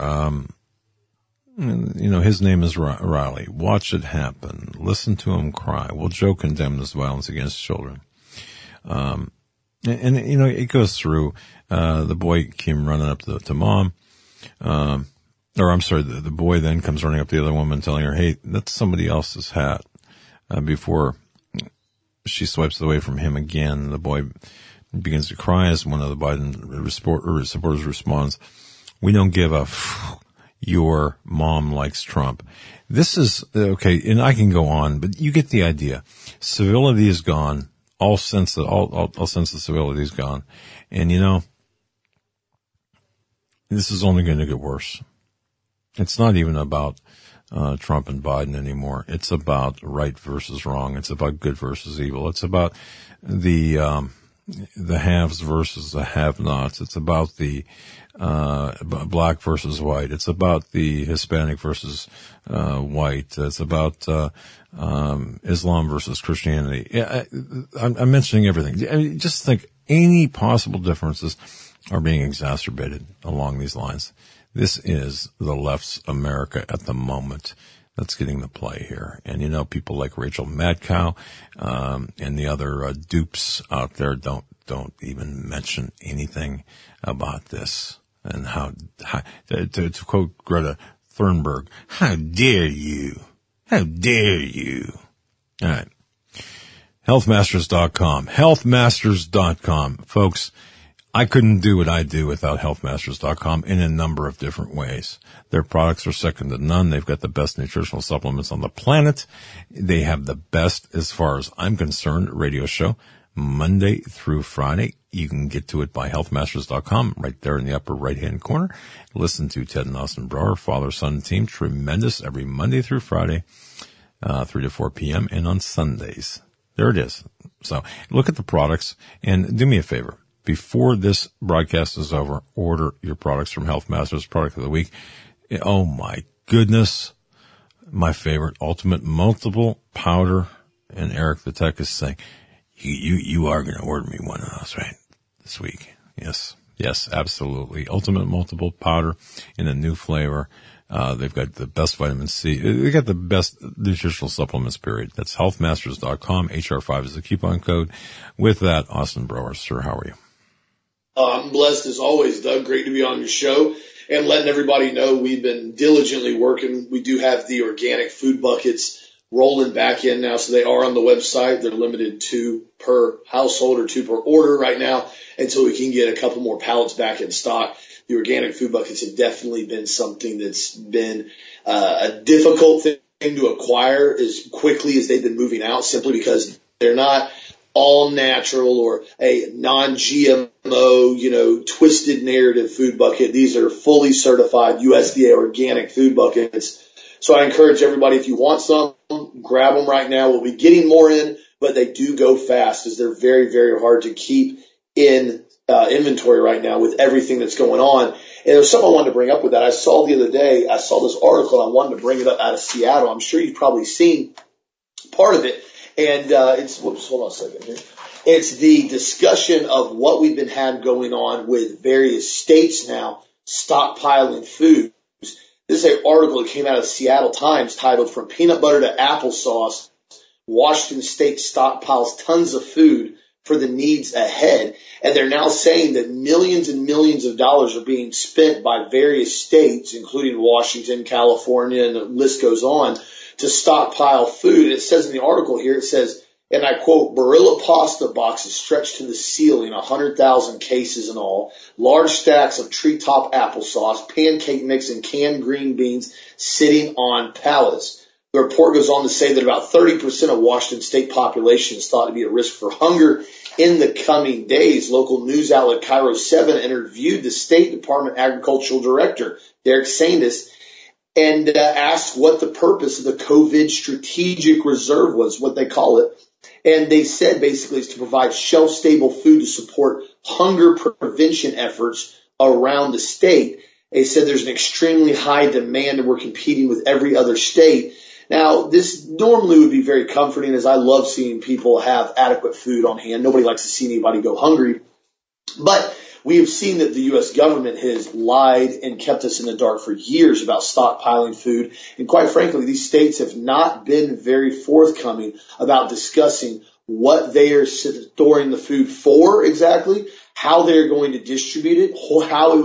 his name is Riley. Watch it happen. Listen to him cry. Will Joe condemn this violence against children? It goes through, the boy came running up to mom, the boy then comes running up to the other woman telling her, hey, that's somebody else's hat, before she swipes it away from him again. The boy begins to cry as one of the Biden supporters responds, we don't give a your mom likes Trump. This is, okay, and I can go on, but you get the idea. Civility is gone. All sense of civility is gone. And this is only going to get worse. It's not even about Trump and Biden anymore. It's about right versus wrong. It's about good versus evil. It's about the haves versus the have-nots. It's about the black versus white. It's about the Hispanic versus white. It's about Islam versus Christianity. I'm mentioning everything. I mean, just think any possible differences are being exacerbated along these lines. This is the left's America at the moment that's getting the play here. And people like Rachel Madcow and the other dupes out there don't don't even mention anything about this. And how to quote Greta Thunberg, how dare you? How dare you? All right. Healthmasters.com. Healthmasters.com. Folks, I couldn't do what I do without Healthmasters.com in a number of different ways. Their products are second to none. They've got the best nutritional supplements on the planet. They have the best, as far as I'm concerned, radio show Monday through Friday. You can get to it by healthmasters.com right there in the upper right-hand corner. Listen to Ted and Austin Brower, father-son team. Tremendous every Monday through Friday, 3 to 4 p.m. and on Sundays. There it is. So look at the products and do me a favor. Before this broadcast is over, order your products from Health Masters Product of the Week. Oh my goodness. My favorite, Ultimate Multiple Powder. And Eric the Tech is saying, you are going to order me one of those, right? This week. Yes. Yes, absolutely. Ultimate Multiple Powder in a new flavor. They've got the best vitamin C. They got the best nutritional supplements, period. That's healthmasters.com. HR5 is the coupon code. With that, Austin Brower, sir, how are you? I'm blessed as always, Doug. Great to be on your show and letting everybody know we've been diligently working. We do have the organic food buckets rolling back in now, so they are on the website. They're limited 2 per household or 2 per order right now until we can get a couple more pallets back in stock. The organic food buckets have definitely been something that's been a difficult thing to acquire as quickly as they've been moving out, simply because they're not all natural or a non-GMO, twisted narrative food bucket. These are fully certified USDA organic food buckets. So I encourage everybody, if you want some, grab them right now. We'll be getting more in, but they do go fast as they're very, very hard to keep in inventory right now with everything that's going on. And there's something I wanted to bring up with that. I saw the other day, I saw this article, and I wanted to bring it up out of Seattle. I'm sure you've probably seen part of it. And hold on a second here. It's the discussion of what we've been having going on with various states now stockpiling food. This is an article that came out of the Seattle Times titled, "From Peanut Butter to Applesauce, Washington State Stockpiles Tons of Food for the Needs Ahead." And they're now saying that millions and millions of dollars are being spent by various states, including Washington, California, and the list goes on, to stockpile food. And it says in the article here, it says, and I quote, "Barilla pasta boxes stretched to the ceiling, 100,000 cases in all, large stacks of treetop applesauce, pancake mix, and canned green beans sitting on pallets." The report goes on to say that about 30% of Washington state population is thought to be at risk for hunger in the coming days. Local news outlet Cairo 7 interviewed the State Department Agricultural Director, Derek Sandus, and asked what the purpose of the COVID Strategic Reserve was, what they call it. And they said basically it's to provide shelf-stable food to support hunger prevention efforts around the state. They said there's an extremely high demand and we're competing with every other state. Now, this normally would be very comforting, as I love seeing people have adequate food on hand. Nobody likes to see anybody go hungry. But we have seen that the U.S. government has lied and kept us in the dark for years about stockpiling food. And quite frankly, these states have not been very forthcoming about discussing what they are storing the food for exactly, how they're going to distribute it, who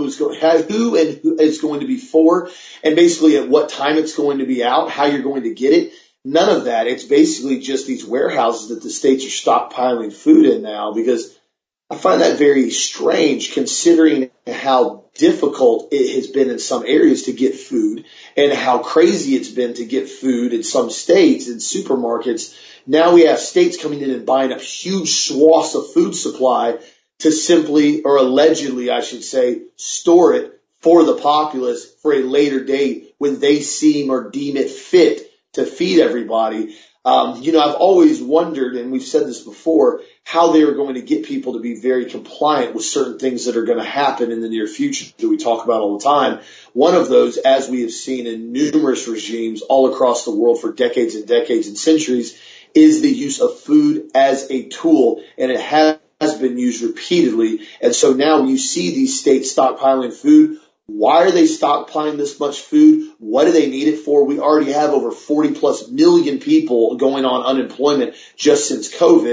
is going to be for, and basically at what time it's going to be out, how you're going to get it. None of that. It's basically just these warehouses that the states are stockpiling food in now, because I find that very strange considering how difficult it has been in some areas to get food and how crazy it's been to get food in some states and supermarkets. Now we have states coming in and buying up huge swaths of food supply to simply, or allegedly, I should say, store it for the populace for a later date when they seem or deem it fit to feed everybody. I've always wondered, and we've said this before, how they are going to get people to be very compliant with certain things that are going to happen in the near future that we talk about all the time. One of those, as we have seen in numerous regimes all across the world for decades and decades and centuries, is the use of food as a tool, and it has been used repeatedly. And so now when you see these states stockpiling food, why are they stockpiling this much food? What do they need it for? We already have over 40 plus million people going on unemployment just since COVID.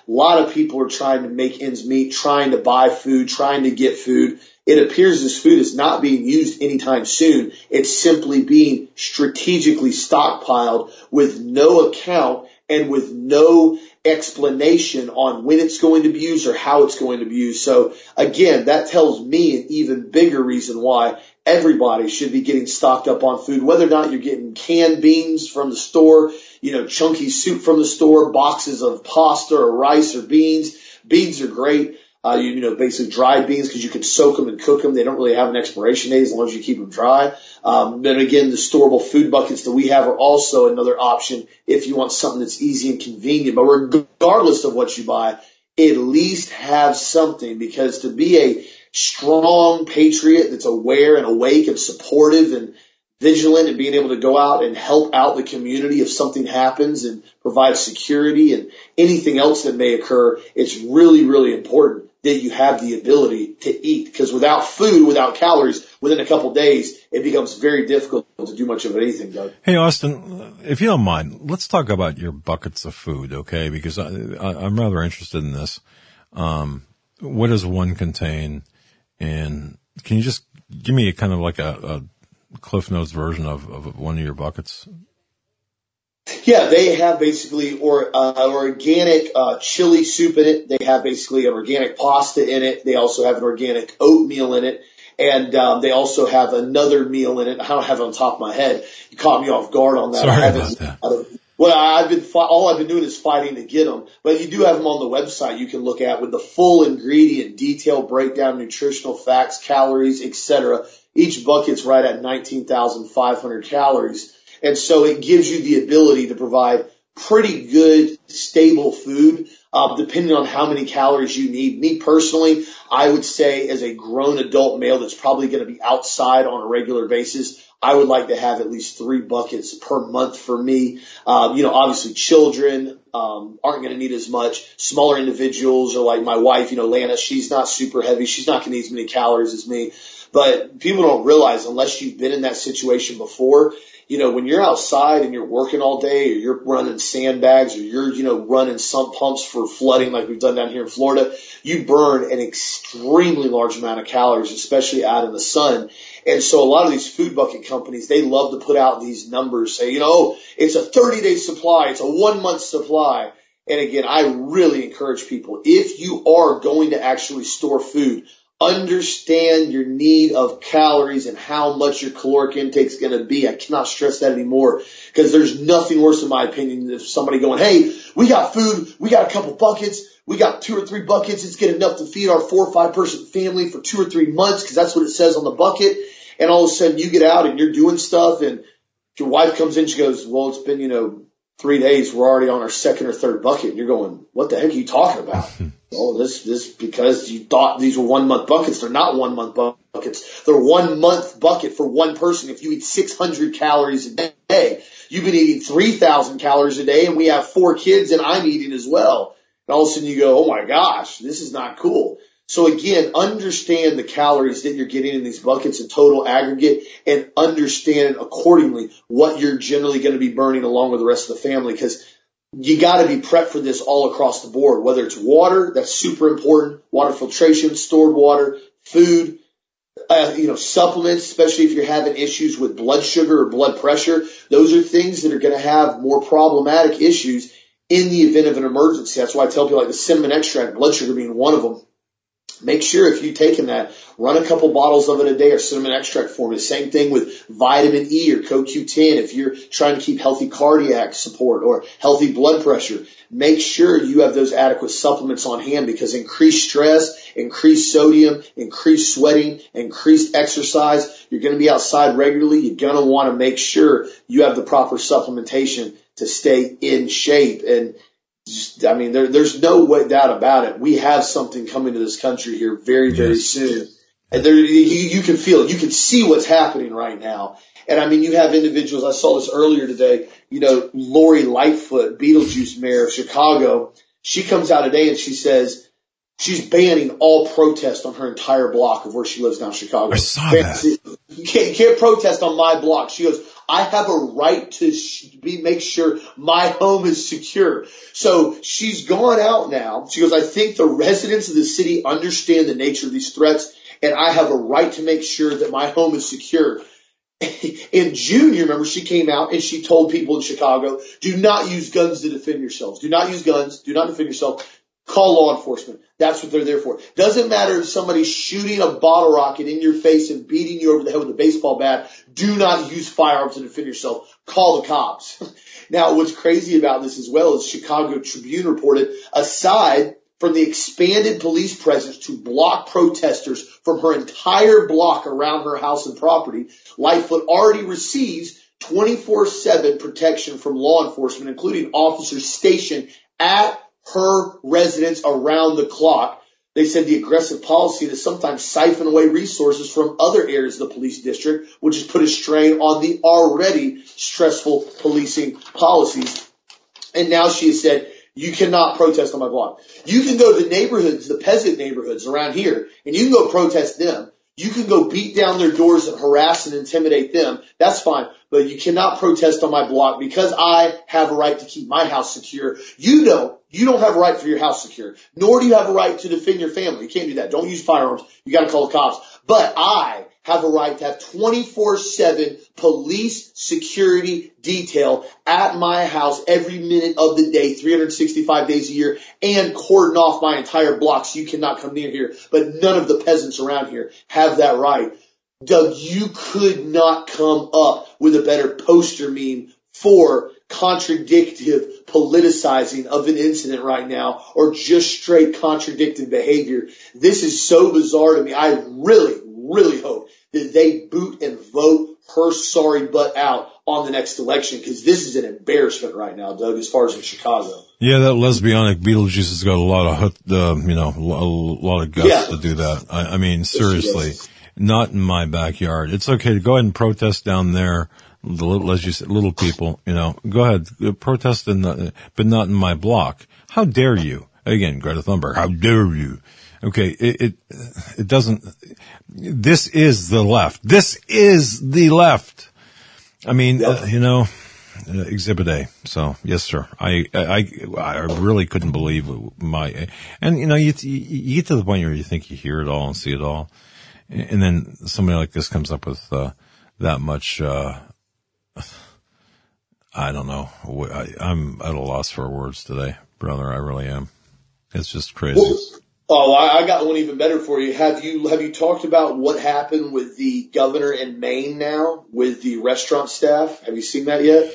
A lot of people are trying to make ends meet, trying to buy food, trying to get food. It appears this food is not being used anytime soon. It's simply being strategically stockpiled with no account and with no explanation on when it's going to be used or how it's going to be used. So again, that tells me an even bigger reason why everybody should be getting stocked up on food, whether or not you're getting canned beans from the store, chunky soup from the store, boxes of pasta or rice or beans. Beans are great. Basically dried beans because you can soak them and cook them. They don't really have an expiration date as long as you keep them dry. Then again, the storable food buckets that we have are also another option if you want something that's easy and convenient. But regardless of what you buy, at least have something, because to be a strong patriot that's aware and awake and supportive and vigilant and being able to go out and help out the community if something happens and provide security and anything else that may occur, it's really, really important that you have the ability to eat, because without food, without calories, within a couple of days, it becomes very difficult to do much of anything, Doug. Hey, Austin, if you don't mind, let's talk about your buckets of food, okay? Because I'm rather interested in this. What does one contain? And can you just give me a kind of like a Cliff Notes version of one of your buckets? Yeah, they have basically organic chili soup in it. They have basically an organic pasta in it. They also have an organic oatmeal in it. And they also have another meal in it. I don't have it on top of my head. You caught me off guard on that. Sorry about that. Well, all I've been doing is fighting to get them. But you do have them on the website you can look at with the full ingredient, detailed breakdown, nutritional facts, calories, etc. Each bucket's right at 19,500 calories. And so it gives you the ability to provide pretty good, stable food, depending on how many calories you need. Me personally, I would say as a grown adult male that's probably going to be outside on a regular basis, I would like to have at least 3 buckets per month for me. Obviously children, aren't going to need as much. Smaller individuals, or like my wife, Lana, she's not super heavy. She's not going to need as many calories as me. But people don't realize, unless you've been in that situation before, when you're outside and you're working all day, or you're running sandbags, or you're, running sump pumps for flooding like we've done down here in Florida, you burn an extremely large amount of calories, especially out in the sun. And so a lot of these food bucket companies, they love to put out these numbers, say, it's a 30-day supply, it's a 1-month supply. And again, I really encourage people, if you are going to actually store food, understand your need of calories and how much your caloric intake is going to be. I cannot stress that anymore, because there's nothing worse, in my opinion, than somebody going, hey, we got food, we got a couple buckets, we got 2 or 3 buckets, it's good enough to feed our 4 or 5 person family for 2 or 3 months, because that's what it says on the bucket. And all of a sudden you get out and you're doing stuff, and your wife comes in, she goes, well, it's been, 3 days, we're already on our 2nd or 3rd bucket. And you're going, what the heck are you talking about? Oh, this because you thought these were 1-month buckets. They're not 1-month buckets. They're 1 month bucket for one person. If you eat 600 calories a day, you've been eating 3,000 calories a day, and we have 4 kids, and I'm eating as well. And all of a sudden you go, oh my gosh, this is not cool. So again, understand the calories that you're getting in these buckets in total aggregate, and understand accordingly what you're generally going to be burning along with the rest of the family, because you got to be prepped for this all across the board, whether it's water, that's super important, water filtration, stored water, food, supplements, especially if you're having issues with blood sugar or blood pressure. Those are things that are going to have more problematic issues in the event of an emergency. That's why I tell people, like the cinnamon extract, blood sugar being one of them. Make sure if you've taken that, run a couple bottles of it a day, or cinnamon extract formula. Same thing with vitamin E or CoQ10 if you're trying to keep healthy cardiac support or healthy blood pressure. Make sure you have those adequate supplements on hand, because increased stress, increased sodium, increased sweating, increased exercise, you're going to be outside regularly. You're going to want to make sure you have the proper supplementation to stay in shape. And there's no doubt about it. We have something coming to this country here very, very soon. And you can feel it. You can see what's happening right now. And you have individuals, I saw this earlier today, Lori Lightfoot, Beetlejuice mayor of Chicago, she comes out today and she says she's banning all protest on her entire block of where she lives down in Chicago. I saw that. You can't protest on my block. She goes, I have a right to make sure my home is secure. So she's gone out now. She goes, I think the residents of the city understand the nature of these threats, and I have a right to make sure that my home is secure. In June, you remember, she came out and she told people in Chicago, do not use guns to defend yourselves. Do not use guns. Do not defend yourself. Call law enforcement. That's what they're there for. Doesn't matter if somebody's shooting a bottle rocket in your face and beating you over the head with a baseball bat. Do not use firearms to defend yourself. Call the cops. Now, what's crazy about this as well is Chicago Tribune reported, aside from the expanded police presence to block protesters from her entire block around her house and property, Lightfoot already receives 24/7 protection from law enforcement, including officers stationed at her residence around the clock. They said the aggressive policy to sometimes siphon away resources from other areas of the police district, which has put a strain on the already stressful policing policies. And now she has said, you cannot protest on my block. You can go to the neighborhoods, the peasant neighborhoods around here, and you can go protest them. You can go beat down their doors and harass and intimidate them. That's fine. But you cannot protest on my block because I have a right to keep my house secure. You don't. You don't have a right for your house secure, nor do you have a right to defend your family. You can't do that. Don't use firearms. You got to call the cops. But I have a right to have 24/7 police security detail at my house every minute of the day, 365 days a year, and cordon off my entire block so you cannot come near here. But none of the peasants around here have that right. Doug, you could not come up with a better poster meme for contradictive politicizing of an incident right now, or just straight contradictive behavior. This is so bizarre to me. I really hope that they boot and vote her sorry butt out on the next election, because this is an embarrassment right now, Doug, as far as in Chicago. Yeah, that lesbianic Beetlejuice has got a lot of, a lot of guts to do that. I mean, seriously, not in my backyard. It's okay to go ahead and protest down there. As you said, little people, go ahead, protest but not in my block. How dare you? Again, Greta Thunberg, how dare you? Okay, it doesn't, this is the left. This is the left. I mean, Exhibit A. So, yes, sir. I really couldn't believe and you get to the point where you think you hear it all and see it all. And then somebody like this comes up with, that much, I don't know. I'm at a loss for words today, brother. I really am. It's just crazy. Well, I got one even better for you. Have you talked about what happened with the governor in Maine now with the restaurant staff? Have you seen that yet?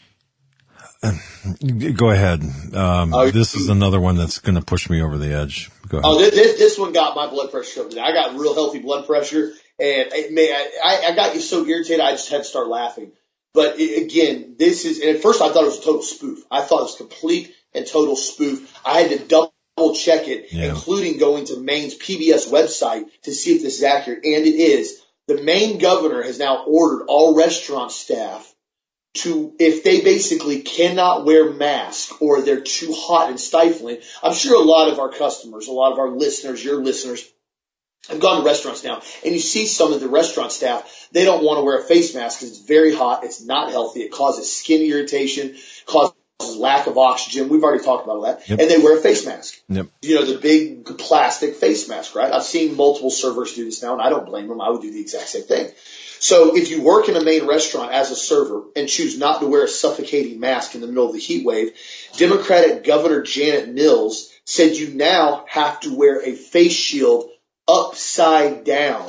Go ahead. This is another one that's going to push me over the edge. Go ahead. Oh, this one got my blood pressure up today. I got real healthy blood pressure, and I got you so irritated I just had to start laughing. But again, and at first I thought it was a total spoof. I thought it was complete and total spoof. I had to double check it, including going to Maine's PBS website to see if this is accurate. And it is. The Maine governor has now ordered all restaurant staff to, if they basically cannot wear masks or they're too hot and stifling. I'm sure a lot of our customers, a lot of our listeners, your listeners, I've gone to restaurants now, and you see some of the restaurant staff, they don't want to wear a face mask because it's very hot, it's not healthy, it causes skin irritation, causes lack of oxygen. We've already talked about all that. Yep. And they wear a face mask. Yep. The big plastic face mask, right? I've seen multiple servers do this now, and I don't blame them. I would do the exact same thing. So if you work in a Maine restaurant as a server and choose not to wear a suffocating mask in the middle of the heat wave, Democratic Governor Janet Mills said you now have to wear a face shield upside down,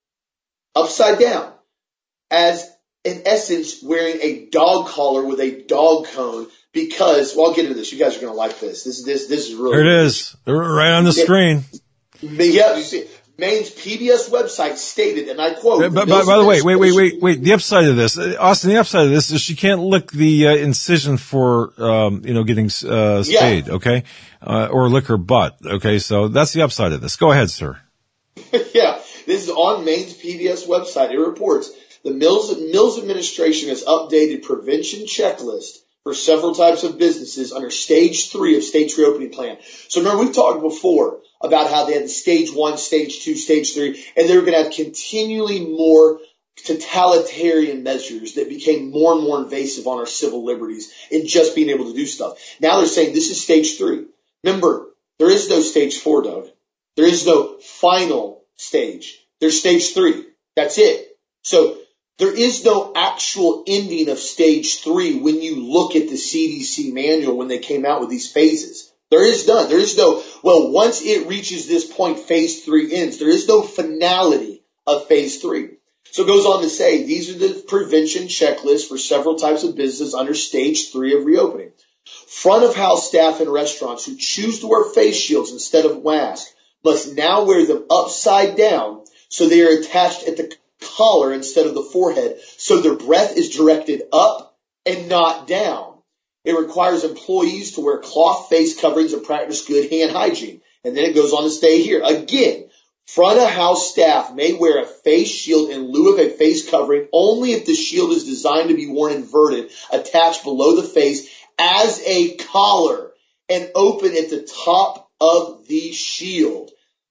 as in essence wearing a dog collar with a dog cone, because, well, I'll get into this. You guys are going to like this. This is really. There it is. Right on the screen. Yeah, you see, Maine's PBS website stated, and I quote. By the way, wait. The upside of this, Austin, the upside of this is she can't lick the incision for, getting spayed, okay? Or lick her butt, okay? So that's the upside of this. Go ahead, sir. Yeah, this is on Maine's PBS website. It reports the Mills administration has updated prevention checklist for several types of businesses under stage 3 of state's reopening plan. So remember, we've talked before about how they had stage 1, stage 2, stage 3, and they were going to have continually more totalitarian measures that became more and more invasive on our civil liberties and just being able to do stuff. Now they're saying this is stage 3. Remember, there is no stage 4, Doug. There is no final stage. There's stage 3. That's it. So there is no actual ending of stage 3 when you look at the CDC manual when they came out with these phases. There is none. There is no, well, once it reaches this point, phase 3 ends. There is no finality of phase 3. So it goes on to say, these are the prevention checklists for several types of business under stage 3 of reopening. Front of house staff in restaurants who choose to wear face shields instead of masks must now wear them upside down so they are attached at the collar instead of the forehead, so their breath is directed up and not down. It requires employees to wear cloth face coverings and practice good hand hygiene. And then it goes on to stay here. Again, front of house staff may wear a face shield in lieu of a face covering only if the shield is designed to be worn inverted, attached below the face as a collar and open at the top of the shield.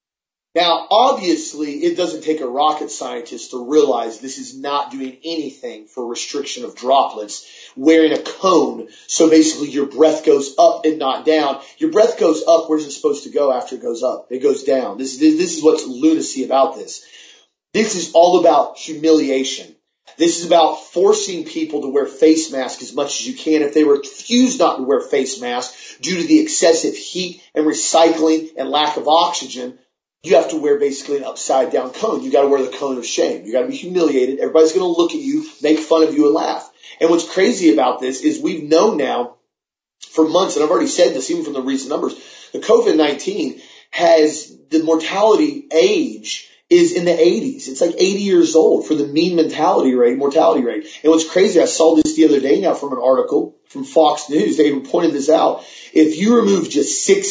Now, obviously, it doesn't take a rocket scientist to realize this is not doing anything for restriction of droplets. Wearing a cone, so basically your breath goes up and not down. Your breath goes up. Where's it supposed to go after it goes up? It goes down. This is what's lunacy about this. This is all about humiliation. This is about forcing people to wear face masks as much as you can. If they refuse not to wear face masks due to the excessive heat and recycling and lack of oxygen, you have to wear basically an upside down cone. You got to wear the cone of shame. You got to be humiliated. Everybody's going to look at you, make fun of you, and laugh. And what's crazy about this is we've known now for months, and I've already said this even from the recent numbers, the COVID-19 has the mortality age is in the 80s. It's like 80 years old for the mean mortality rate. And what's crazy, I saw this the other day now from an article from Fox News. They even pointed this out. If you remove just 6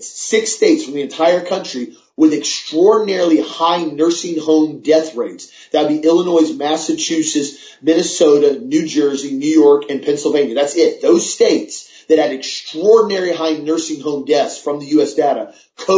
states from the entire country with extraordinarily high nursing home death rates, that would be Illinois, Massachusetts, Minnesota, New Jersey, New York, and Pennsylvania. That's it. Those states that had extraordinary high nursing home deaths from the U.S. data,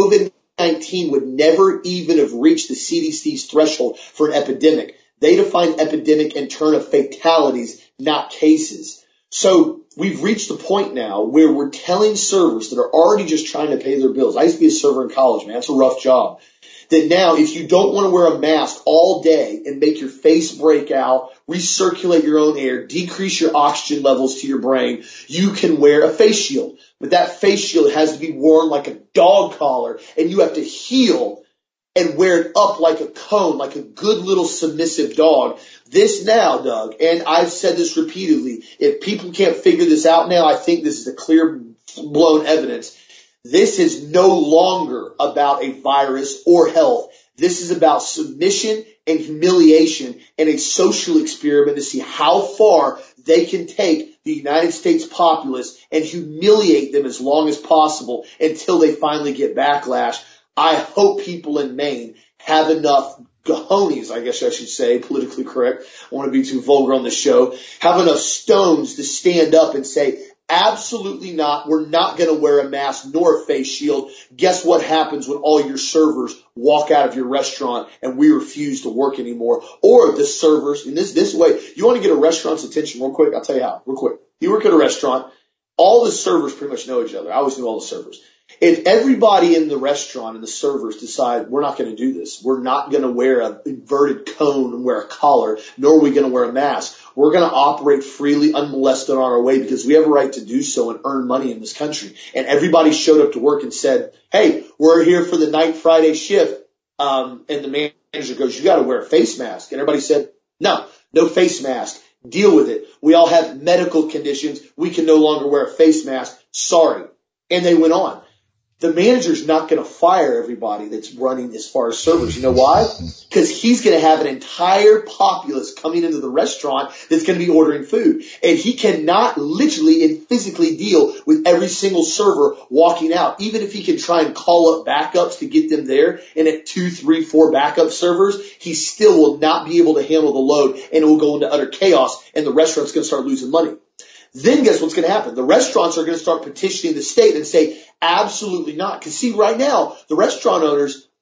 COVID-19 would never even have reached the CDC's threshold for an epidemic. They define epidemic in terms of fatalities, not cases. So we've reached the point now where we're telling servers that are already just trying to pay their bills. I used to be a server in college, man. That's a rough job. That now if you don't want to wear a mask all day and make your face break out, recirculate your own air, decrease your oxygen levels to your brain, you can wear a face shield. But that face shield has to be worn like a dog collar, and you have to heel and wear it up like a cone, like a good little submissive dog. This now, Doug, and I've said this repeatedly, if people can't figure this out now, I think this is a clear blown evidence. This is no longer about a virus or health. This is about submission and humiliation and a social experiment to see how far they can take the United States populace and humiliate them as long as possible until they finally get backlash. I hope people in Maine have enough cojones, I guess I should say, politically correct. I don't want to be too vulgar on the show. Have enough stones to stand up and say, absolutely not. We're not going to wear a mask nor a face shield. Guess what happens when all your servers walk out of your restaurant and we refuse to work anymore? Or the servers, in this way, you want to get a restaurant's attention real quick? I'll tell you how, real quick. You work at a restaurant, all the servers pretty much know each other. I always knew all the servers. If everybody in the restaurant and the servers decide we're not going to do this, we're not going to wear an inverted cone and wear a collar, nor are we going to wear a mask. We're going to operate freely, unmolested on our way because we have a right to do so and earn money in this country. And everybody showed up to work and said, hey, we're here for the night Friday shift. And the manager goes, you got to wear a face mask. And everybody said, no face mask. Deal with it. We all have medical conditions. We can no longer wear a face mask. Sorry. And they went on. The manager's not going to fire everybody that's running as far as servers. You know why? Because he's going to have an entire populace coming into the restaurant that's going to be ordering food. And he cannot literally and physically deal with every single server walking out. Even if he can try and call up backups to get them there, and at 2, 3, 4 backup servers, he still will not be able to handle the load, and it will go into utter chaos, and the restaurant's going to start losing money. Then guess what's going to happen? The restaurants are going to start petitioning the state and say, absolutely not. Because see, right now, the restaurant owners,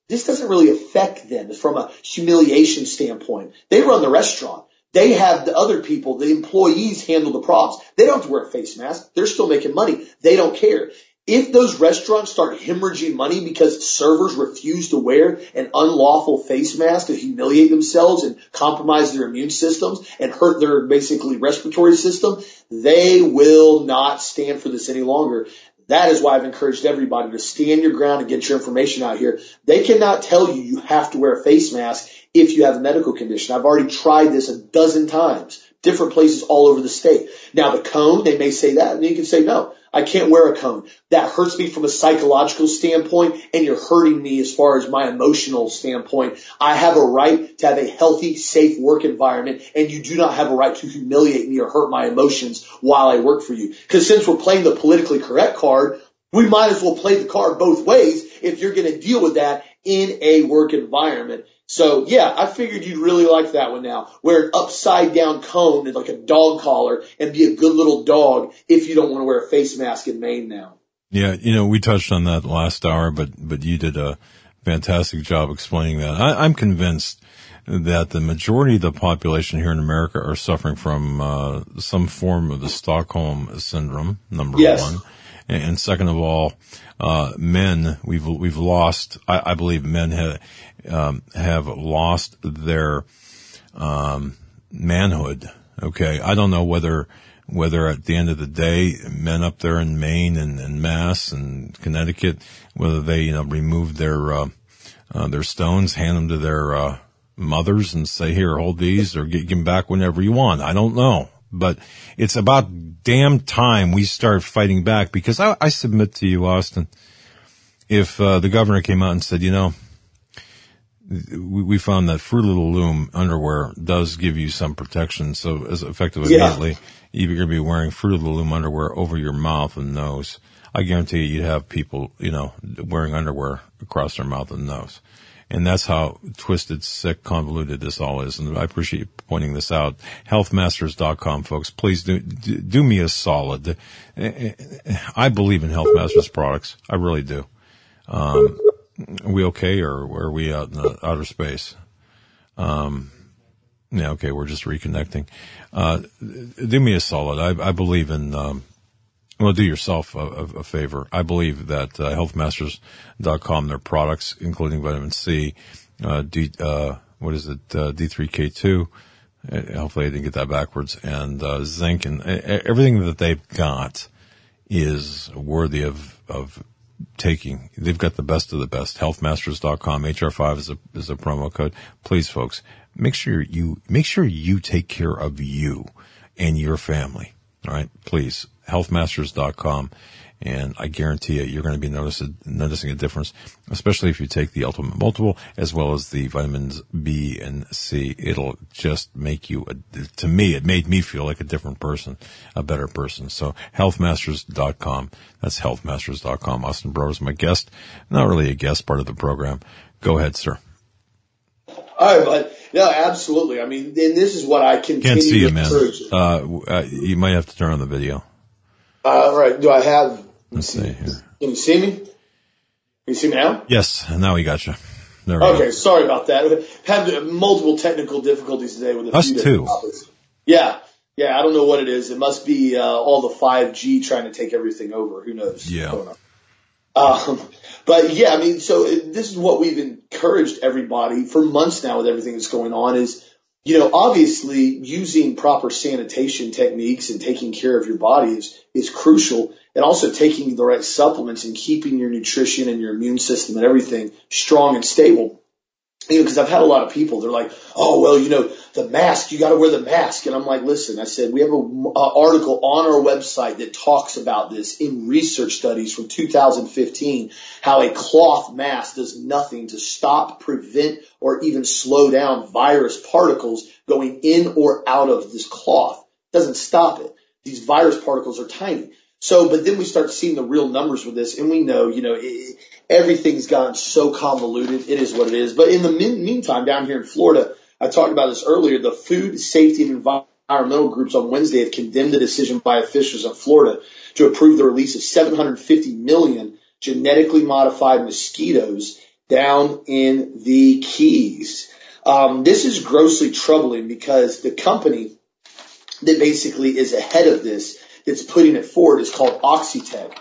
this doesn't really affect them from a humiliation standpoint. They run the restaurant. They have the other people, the employees handle the problems. They don't have to wear a face mask. They're still making money. They don't care. If those restaurants start hemorrhaging money because servers refuse to wear an unlawful face mask to humiliate themselves and compromise their immune systems and hurt their basically respiratory system, they will not stand for this any longer. That is why I've encouraged everybody to stand your ground and get your information out here. They cannot tell you you have to wear a face mask if you have a medical condition. I've already tried this a dozen times, different places all over the state. Now the cone, they may say that, and you can say, no, I can't wear a cone. That hurts me from a psychological standpoint, and you're hurting me as far as my emotional standpoint. I have a right to have a healthy, safe work environment, and you do not have a right to humiliate me or hurt my emotions while I work for you. Because since we're playing the politically correct card, we might as well play the card both ways if you're going to deal with that in a work environment. So, yeah, I figured you'd really like that one now. Wear an upside-down cone and like a dog collar and be a good little dog if you don't want to wear a face mask in Maine now. Yeah, we touched on that last hour, but you did a fantastic job explaining that. I'm convinced that the majority of the population here in America are suffering from some form of the Stockholm syndrome, number one. And second of all, men, we've lost, I believe men have lost their, manhood. Okay. I don't know whether at the end of the day, men up there in Maine and Mass and Connecticut, whether they, remove their stones, hand them to their, mothers and say, here, hold these or get them back whenever you want. I don't know. But it's about damn time we start fighting back, because I submit to you, Austin, if the governor came out and said, we found that Fruit of the Loom underwear does give you some protection, so as effective immediately, you're going to be wearing Fruit of the Loom underwear over your mouth and nose. I guarantee you'd have people, wearing underwear across their mouth and nose. And that's how twisted, sick, convoluted this all is. And I appreciate you pointing this out. Healthmasters.com, folks. Please do me a solid. I believe in Health Masters products. I really do. Are we okay, or are we out in the outer space? Yeah, okay, we're just reconnecting. Do me a solid. I believe in, do yourself a favor. I believe that healthmasters.com, their products, including vitamin C, D3K2, hopefully I didn't get that backwards, and zinc, and everything that they've got is worthy of taking. They've got the best of the best. Healthmasters.com, HR5 is a promo code. Please, folks, make sure you take care of you and your family. All right, please. Healthmasters.com, and I guarantee you're going to be noticing a difference, especially if you take the Ultimate Multiple as well as the vitamins B and C. It'll just make you, to me, it made me feel like a different person, a better person. So healthmasters.com, that's healthmasters.com. Austin Brower is my guest, not really a guest, part of the program. Go ahead, sir. All right, bud. No, absolutely. I mean, and this is what I continue Can't see you, to encourage. Man. You might have to turn on the video. All right. Do I have? Let's see here. Can you see me? Can you see me now? Yes. Now we got you. There we go. Okay. Sorry about that. Had multiple technical difficulties today with us too. Topics. Yeah. I don't know what it is. It must be all the 5G trying to take everything over. Who knows? Yeah. But yeah, I mean, so this is what we've encouraged everybody for months now with everything that's going on is, obviously using proper sanitation techniques and taking care of your body is crucial, and also taking the right supplements and keeping your nutrition and your immune system and everything strong and stable. Because I've had a lot of people, they're like, oh, well, the mask, you got to wear the mask. And I'm like, listen, I said, we have an article on our website that talks about this in research studies from 2015, how a cloth mask does nothing to stop, prevent, or even slow down virus particles going in or out of this cloth. It doesn't stop it. These virus particles are tiny. So, but then we start seeing the real numbers with this, and we know, everything's gotten so convoluted. It is what it is. But in the meantime, down here in Florida, I talked about this earlier, the food safety and environmental groups on Wednesday have condemned the decision by officials in Florida to approve the release of 750 million genetically modified mosquitoes down in the Keys. This is grossly troubling because the company that basically is ahead of this, that's putting it forward, is called Oxitec.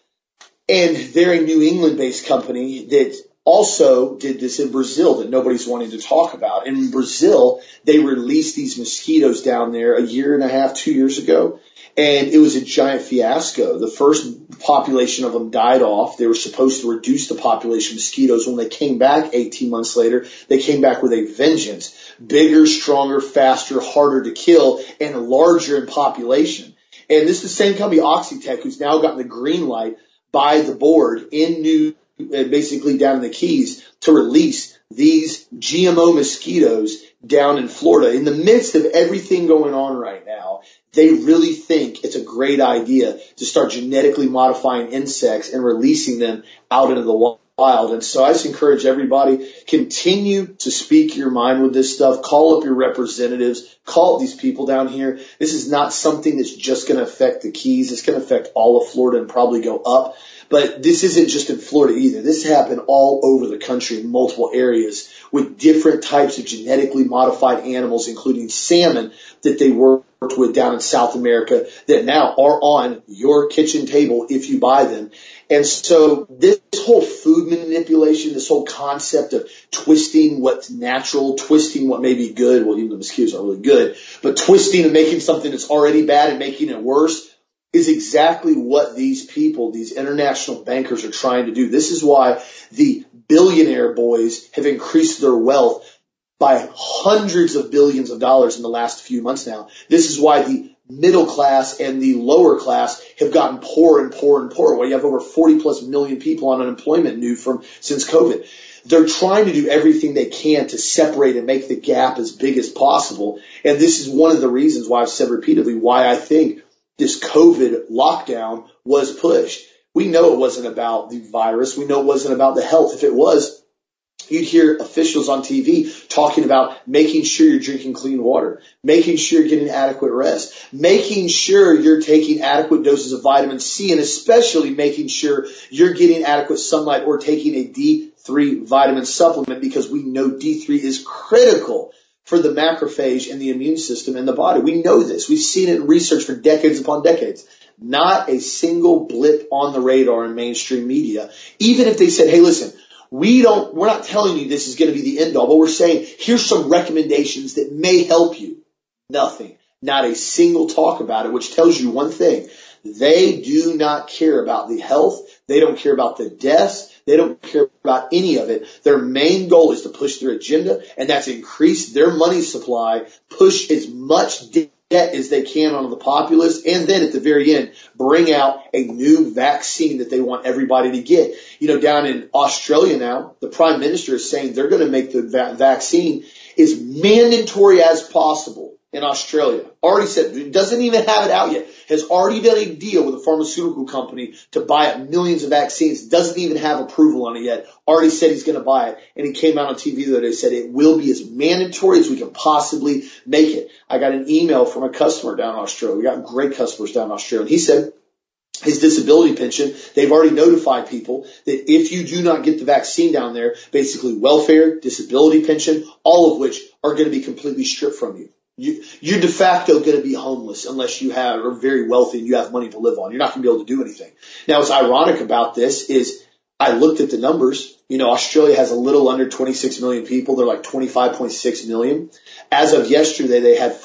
And they're a New England-based company that also did this in Brazil that nobody's wanting to talk about. And in Brazil, they released these mosquitoes down there a year and a half, 2 years ago. And it was a giant fiasco. The first population of them died off. They were supposed to reduce the population of mosquitoes. When they came back 18 months later, they came back with a vengeance. Bigger, stronger, faster, harder to kill, and larger in population. And this is the same company, Oxitec, who's now gotten the green light by the board in basically down in the Keys to release these GMO mosquitoes down in Florida. In the midst of everything going on right now, they really think it's a great idea to start genetically modifying insects and releasing them out into the wild. And so I just encourage everybody, continue to speak your mind with this stuff. Call up your representatives. Call up these people down here. This is not something that's just going to affect the Keys. It's going to affect all of Florida and probably go up. But this isn't just in Florida either. This happened all over the country in multiple areas with different types of genetically modified animals, including salmon that they worked with down in South America that now are on your kitchen table if you buy them. And so this whole food manipulation, this whole concept of twisting what's natural, twisting what may be good, well, even the mosquitoes are really good, but twisting and making something that's already bad and making it worse, is exactly what these people, these international bankers, are trying to do. This is why the billionaire boys have increased their wealth by hundreds of billions of dollars in the last few months now. This is why the middle class and the lower class have gotten poorer and poorer and poorer. Why you have over 40 plus million people on unemployment since COVID. They're trying to do everything they can to separate and make the gap as big as possible. And this is one of the reasons why I've said repeatedly why I think this COVID lockdown was pushed. We know it wasn't about the virus. We know it wasn't about the health. If it was, you'd hear officials on TV talking about making sure you're drinking clean water, making sure you're getting adequate rest, making sure you're taking adequate doses of vitamin C, and especially making sure you're getting adequate sunlight or taking a D3 vitamin supplement, because we know D3 is critical for the macrophage and the immune system in the body. We know this. We've seen it in research for decades upon decades. Not a single blip on the radar in mainstream media. Even if they said, hey, listen, we're not telling you this is going to be the end all, but we're saying here's some recommendations that may help you. Nothing. Not a single talk about it, which tells you one thing. They do not care about the health. They don't care about the deaths. They don't care about any of it. Their main goal is to push their agenda, and that's increase their money supply, push as much debt as they can onto the populace, and then at the very end, bring out a new vaccine that they want everybody to get. You know, down in Australia now, the Prime Minister is saying they're going to make the vaccine as mandatory as possible in Australia. Already said, doesn't even have it out yet, has already done a deal with a pharmaceutical company to buy up millions of vaccines, doesn't even have approval on it yet, already said he's going to buy it, and he came out on TV the other day, said it will be as mandatory as we can possibly make it. I got an email from a customer down in Australia. We got great customers down in Australia, and he said his disability pension, they've already notified people that if you do not get the vaccine down there, basically welfare, disability pension, all of which are going to be completely stripped from you. You're de facto going to be homeless unless you are very wealthy and you have money to live on. You're not going to be able to do anything. Now, what's ironic about this is I looked at the numbers. You know, Australia has a little under 26 million people. They're like 25.6 million. As of yesterday, they had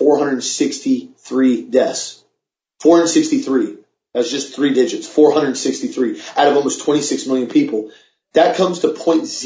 463 deaths. 463. That's just 3 digits. 463 out of almost 26 million people. That comes to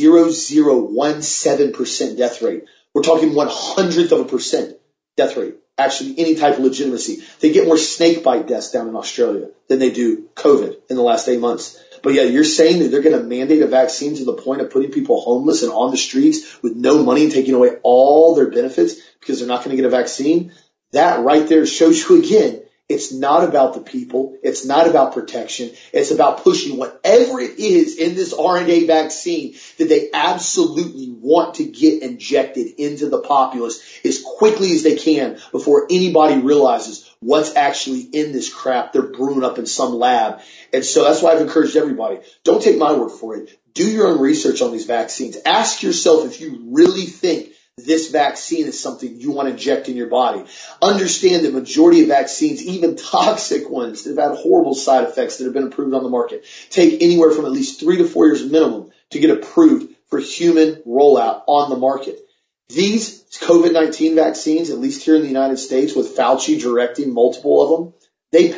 0.0017% death rate. We're talking 1/100% death rate. Actually, any type of legitimacy. They get more snake bite deaths down in Australia than they do COVID in the last 8 months. But yeah, you're saying that they're going to mandate a vaccine to the point of putting people homeless and on the streets with no money and taking away all their benefits because they're not going to get a vaccine? That right there shows you again, it's not about the people. It's not about protection. It's about pushing whatever it is in this RNA vaccine that they absolutely want to get injected into the populace as quickly as they can before anybody realizes what's actually in this crap they're brewing up in some lab. And so that's why I've encouraged everybody. Don't take my word for it. do your own research on these vaccines. Ask yourself if you really think this vaccine is something you want to inject in your body. Understand that majority of vaccines, even toxic ones that have had horrible side effects that have been approved on the market, take anywhere from at least 3 to 4 years minimum to get approved for human rollout on the market. These COVID-19 vaccines, at least here in the United States, with Fauci directing multiple of them, they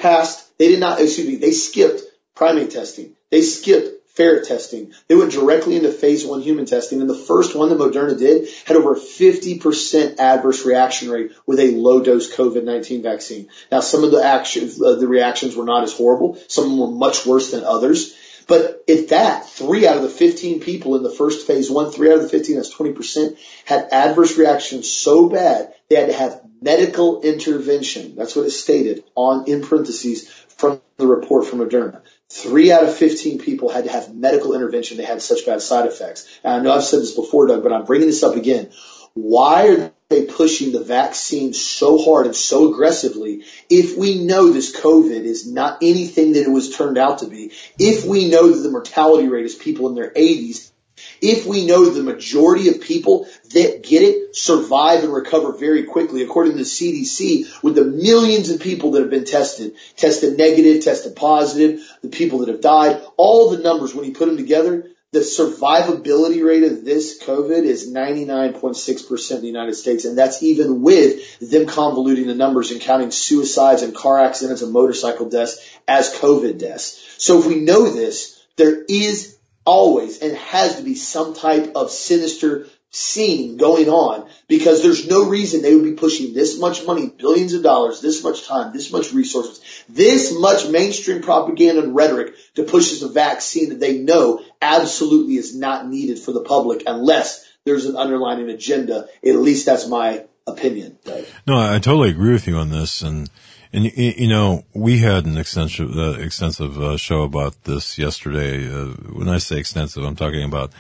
skipped primate testing. They skipped ferret testing. They went directly into phase 1 human testing. And the first one that Moderna did had over a 50% adverse reaction rate with a low dose COVID-19 vaccine. Now, some of the reactions were not as horrible. Some of them were much worse than others. But at that, 3 out of the 15 people in the first phase 1, 3 out of the 15, that's 20%, had adverse reactions so bad they had to have medical intervention. That's what it stated in parentheses from the report from Moderna. 3 out of 15 people had to have medical intervention. They had such bad side effects. And I know I've said this before, Doug, but I'm bringing this up again. Why are they pushing the vaccine so hard and so aggressively if we know this COVID is not anything that it was turned out to be? If we know that the mortality rate is people in their 80s, if we know the majority of people that get it survive and recover very quickly, according to the CDC, with the millions of people that have been tested negative, tested positive, the people that have died, all the numbers, when you put them together, the survivability rate of this COVID is 99.6% in the United States. And that's even with them convoluting the numbers and counting suicides and car accidents and motorcycle deaths as COVID deaths. So if we know this, there is always and has to be some type of sinister scene going on, because there's no reason they would be pushing this much money, billions of dollars, this much time, this much resources, this much mainstream propaganda and rhetoric to push as a vaccine that they know absolutely is not needed for the public unless there's an underlying agenda. At least that's my opinion. No, I totally agree with you on this. And you know, we had an extensive show about this yesterday. When I say extensive, I'm talking about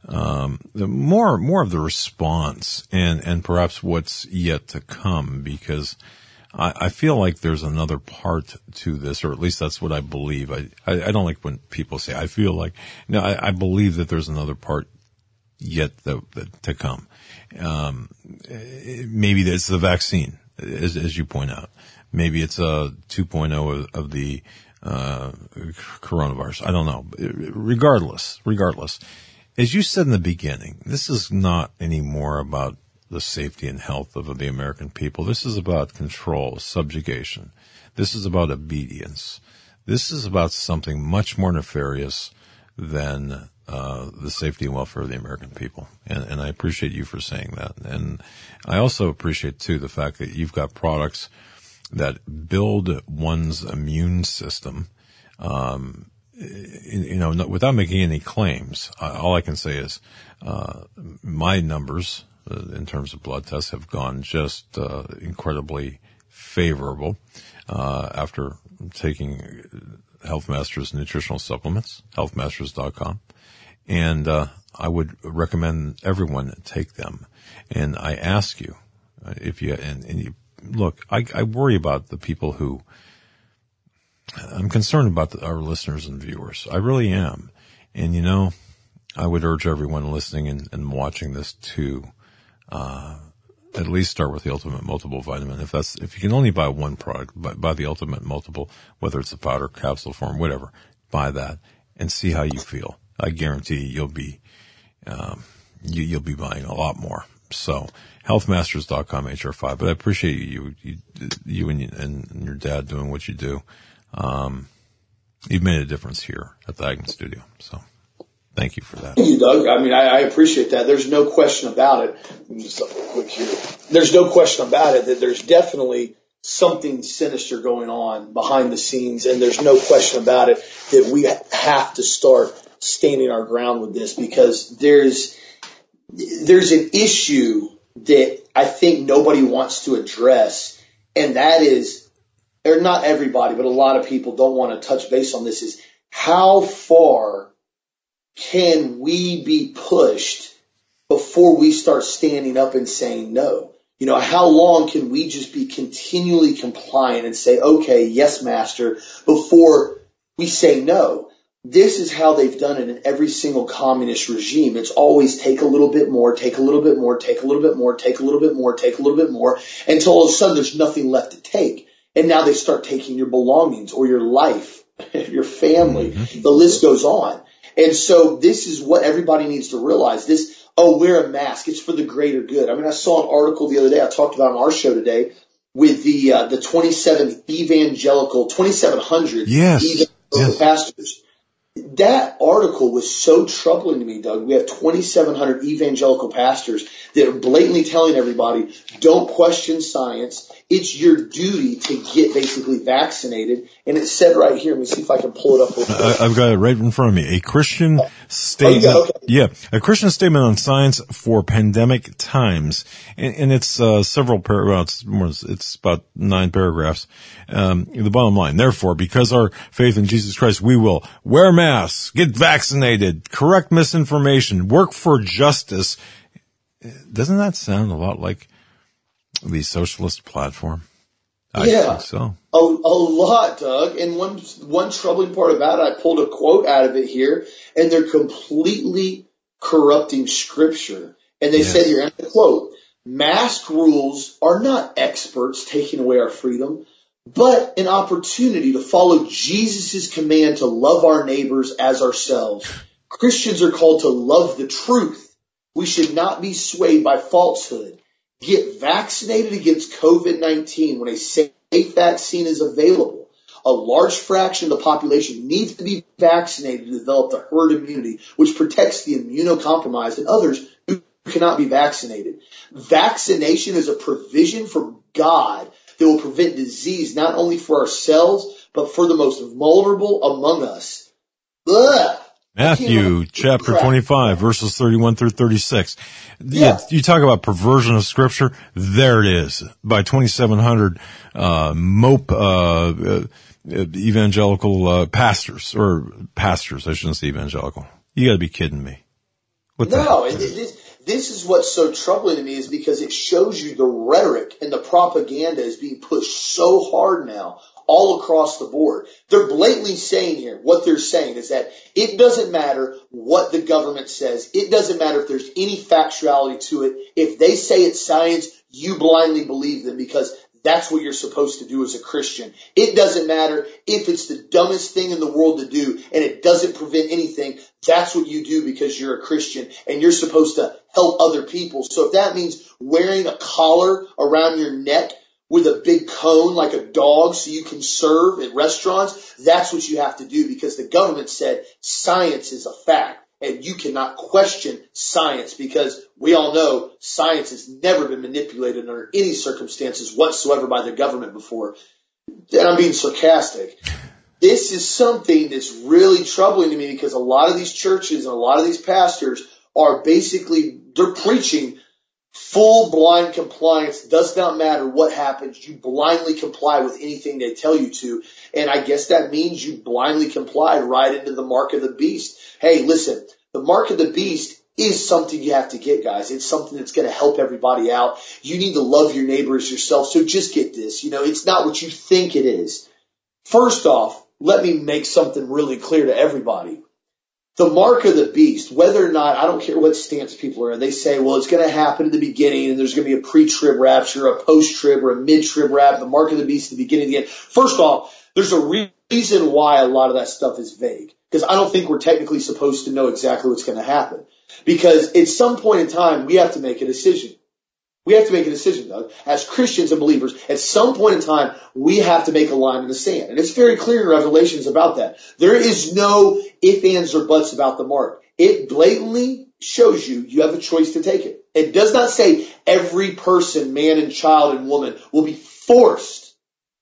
more of the response and perhaps what's yet to come, because I feel like there's another part to this, or at least that's what I believe. I don't like when people say I feel like. No, I believe that there's another part yet to come. Maybe it's the vaccine, as you point out. Maybe it's a 2.0 of the coronavirus. I don't know. Regardless, as you said in the beginning, this is not anymore about the safety and health of the American people. This is about control, subjugation. This is about obedience. This is about something much more nefarious than the safety and welfare of the American people. And I appreciate you for saying that. And I also appreciate, too, the fact that you've got products that build one's immune system, without making any claims. All I can say is my numbers in terms of blood tests have gone just incredibly favorable after taking Health Masters nutritional supplements, healthmasters.com. And I would recommend everyone take them. And I ask you, if you, and you, look, I worry about the people who, I'm concerned about our listeners and viewers. I really am. And, you know, I would urge everyone listening and watching this to at least start with the Ultimate Multiple Vitamin. If you can only buy one product, buy the Ultimate Multiple, whether it's a powder, capsule form, whatever, buy that and see how you feel. I guarantee you'll be buying a lot more. So, healthmasters.com, HR5. But I appreciate you and your dad doing what you do. You've made a difference here at the Hagmann Studio. So, thank you for that. Thank you, Doug. I mean, I appreciate that. There's no question about it. Let me just something quick here. There's no question about it that there's definitely something sinister going on behind the scenes, and there's no question about it that we have to start standing our ground with this, because there's an issue that I think nobody wants to address, and that is, or not everybody, but a lot of people don't want to touch base on this, is how far can we be pushed before we start standing up and saying no? You know, how long can we just be continually compliant and say, okay, yes, master, before we say no? this is how they've done it in every single communist regime. It's always take a little bit more, take a little bit more, take a little bit more, take a little bit more, take a little bit more, until all of a sudden there's nothing left to take. And now they start taking your belongings or your life, your family. The list goes on. And so this is what everybody needs to realize. Wear a mask. It's for the greater good. I mean, I saw an article the other day I talked about on our show today with the 2700 evangelical pastors. That article was so troubling to me, Doug. We have 2,700 evangelical pastors that are blatantly telling everybody, don't question science. It's your duty to get basically vaccinated. And it said right here, let me see if I can pull it up real quick. I've got it right in front of me. A Christian statement. A Christian statement on science for pandemic times. And it's several paragraphs. It's about 9 paragraphs. The bottom line, therefore, because our faith in Jesus Christ, we will wear masks, get vaccinated, correct misinformation, work for justice. Doesn't that sound a lot like the socialist platform? I think so. A lot, Doug. And one troubling part about it, I pulled a quote out of it here, and they're completely corrupting scripture. And they said here, and I quote, mask rules are not experts taking away our freedom, but an opportunity to follow Jesus' command to love our neighbors as ourselves. Christians are called to love the truth. We should not be swayed by falsehood. Get vaccinated against COVID-19 when a safe vaccine is available. A large fraction of the population needs to be vaccinated to develop the herd immunity, which protects the immunocompromised and others who cannot be vaccinated. Vaccination is a provision from God that will prevent disease not only for ourselves, but for the most vulnerable among us. Ugh. Matthew chapter 25, verses 31 through 36. You talk about perversion of scripture. There it is. By 2,700 evangelical pastors, I shouldn't say evangelical. You gotta be kidding me. This is what's so troubling to me, is because it shows you the rhetoric and the propaganda is being pushed so hard now all across the board. They're blatantly saying here, what they're saying is that it doesn't matter what the government says. It doesn't matter if there's any factuality to it. If they say it's science, you blindly believe them because that's what you're supposed to do as a Christian. It doesn't matter if it's the dumbest thing in the world to do and it doesn't prevent anything. That's what you do because you're a Christian and you're supposed to help other people. So if that means wearing a collar around your neck with a big cone like a dog so you can serve at restaurants, that's what you have to do because the government said science is a fact. And you cannot question science because we all know science has never been manipulated under any circumstances whatsoever by the government before. And I'm being sarcastic. This is something that's really troubling to me because a lot of these churches and a lot of these pastors are basically, they're preaching full blind compliance. Does not matter what happens. You blindly comply with anything they tell you to. And I guess that means you blindly complied right into the mark of the beast. Hey, listen, the mark of the beast is something you have to get, guys. It's something that's going to help everybody out. You need to love your neighbors yourself. So just get this. It's not what you think it is. First off, let me make something really clear to everybody. The mark of the beast, whether or not, I don't care what stance people are in, they say, well, it's going to happen in the beginning and there's going to be a pre-trib rapture, a post-trib, or a mid-trib rapture, the mark of the beast at the beginning of the end. First off, there's a reason why a lot of that stuff is vague. Because I don't think we're technically supposed to know exactly what's going to happen. Because at some point in time, we have to make a decision. We have to make a decision, Doug. As Christians and believers, at some point in time, we have to make a line in the sand. And it's very clear in Revelations about that. There is no ifs, ands, or buts about the mark. It blatantly shows you have a choice to take it. It does not say every person, man and child and woman, will be forced.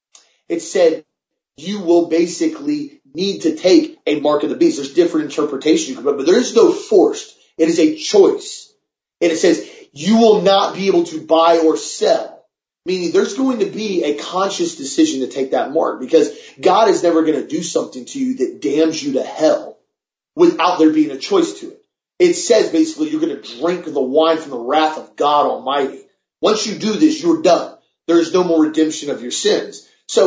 It said you will basically need to take a mark of the beast. There's different interpretations, but there is no forced. It is a choice. And it says you will not be able to buy or sell, meaning there's going to be a conscious decision to take that mark because God is never going to do something to you that damns you to hell without there being a choice to it. It says basically you're going to drink the wine from the wrath of God Almighty. Once you do this, you're done. There is no more redemption of your sins. So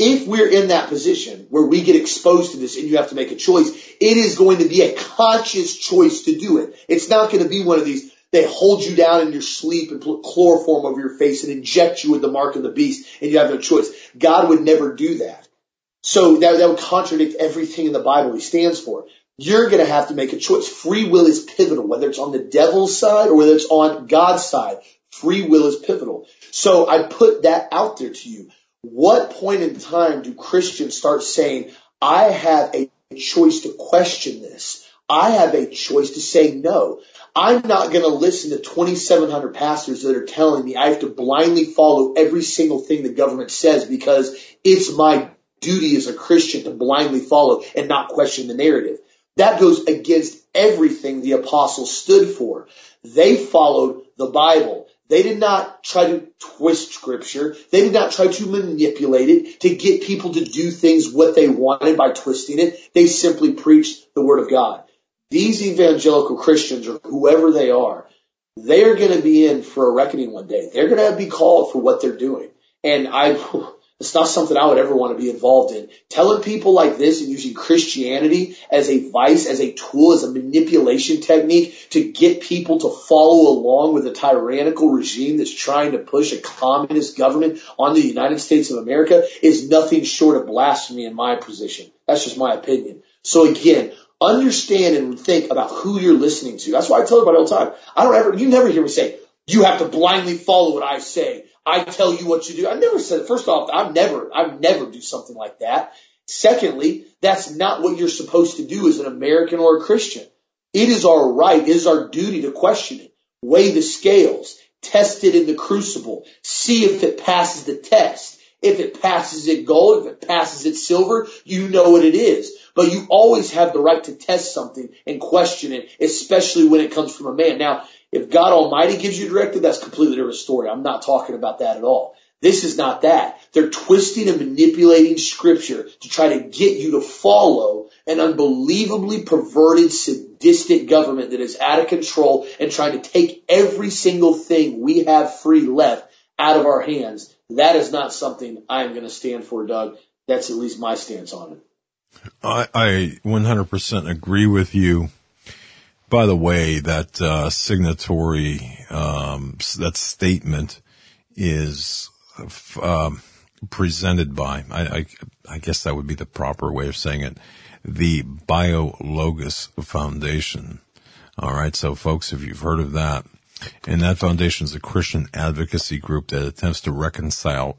if we're in that position where we get exposed to this and you have to make a choice, it is going to be a conscious choice to do it. It's not going to be one of these, they hold you down in your sleep and put chloroform over your face and inject you with the mark of the beast and you have no choice. God would never do that. So that would contradict everything in the Bible he stands for. You're going to have to make a choice. Free will is pivotal, whether it's on the devil's side or whether it's on God's side. Free will is pivotal. So I put that out there to you. What point in time do Christians start saying, I have a choice to question this? I have a choice to say no. I'm not going to listen to 2,700 pastors that are telling me I have to blindly follow every single thing the government says because it's my duty as a Christian to blindly follow and not question the narrative. That goes against everything the apostles stood for. They followed the Bible. They did not try to twist scripture. They did not try to manipulate it to get people to do things what they wanted by twisting it. They simply preached the word of God. These evangelical Christians, or whoever they are going to be in for a reckoning one day. They're going to be called for what they're doing. And it's not something I would ever want to be involved in. Telling people like this and using Christianity as a vice, as a tool, as a manipulation technique to get people to follow along with a tyrannical regime that's trying to push a communist government on the United States of America is nothing short of blasphemy in my position. That's just my opinion. So again, understand and think about who you're listening to. That's why I tell everybody all the time. You never hear me say, you have to blindly follow what I say. I tell you what you do. I never said it. First off, I've never do something like that. Secondly, that's not what you're supposed to do as an American or a Christian. It is our right, it is our duty to question it, weigh the scales, test it in the crucible, see if it passes the test. If it passes it gold, if it passes it silver, you know what it is. But you always have the right to test something and question it, especially when it comes from a man. Now, if God Almighty gives you directive, that's a completely different story. I'm not talking about that at all. This is not that. They're twisting and manipulating scripture to try to get you to follow an unbelievably perverted, sadistic government that is out of control and trying to take every single thing we have free left out of our hands. That is not something I'm going to stand for, Doug. That's at least my stance on it. I 100% agree with you. By the way, that signatory, that statement is presented by, I guess that would be the proper way of saying it, the BioLogos Foundation. All right, so folks, if you've heard of that, and that foundation is a Christian advocacy group that attempts to reconcile,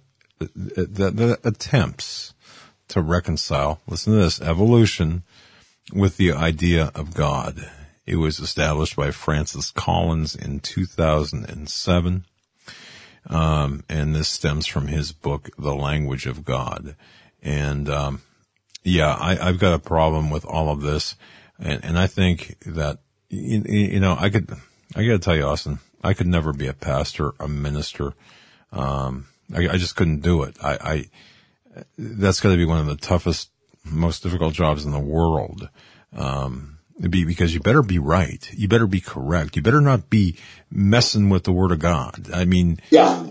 listen to this, evolution with the idea of God. It was established by Francis Collins in 2007. And this stems from his book, The Language of God. And, I've got a problem with all of this. And I think that, I gotta tell you, Austin, I could never be a pastor, a minister. I just couldn't do it. That's gotta be one of the toughest, most difficult jobs in the world. Because you better be right. You better be correct. You better not be messing with the word of God. I mean, no.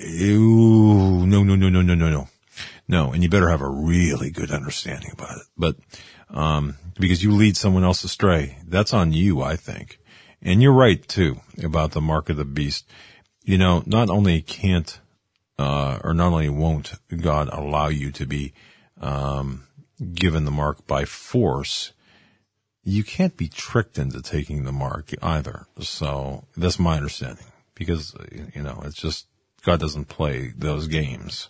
No, and you better have a really good understanding about it. But, because you lead someone else astray, that's on you, I think. And you're right too about the mark of the beast. Not only can't, or not only won't God allow you to be, given the mark by force, you can't be tricked into taking the mark either. So that's my understanding, because, it's just, God doesn't play those games.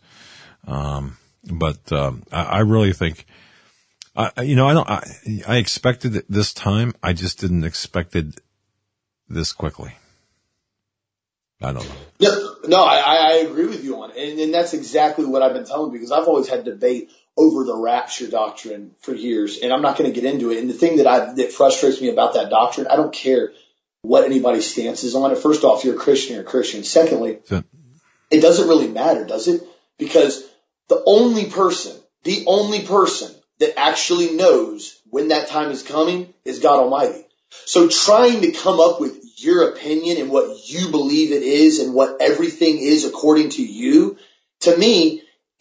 I really think, I expected it this time. I just didn't expect it this quickly. I don't know. No, I agree with you on it. And that's exactly what I've been telling, because I've always had debate over the rapture doctrine for years, and I'm not going to get into it. And the thing that frustrates me about that doctrine, I don't care what anybody's stance is on it. First off, you're a Christian, you're a Christian. Secondly, it doesn't really matter, does it? Because the only person that actually knows when that time is coming is God Almighty. So trying to come up with your opinion and what you believe it is and what everything is according to you, to me,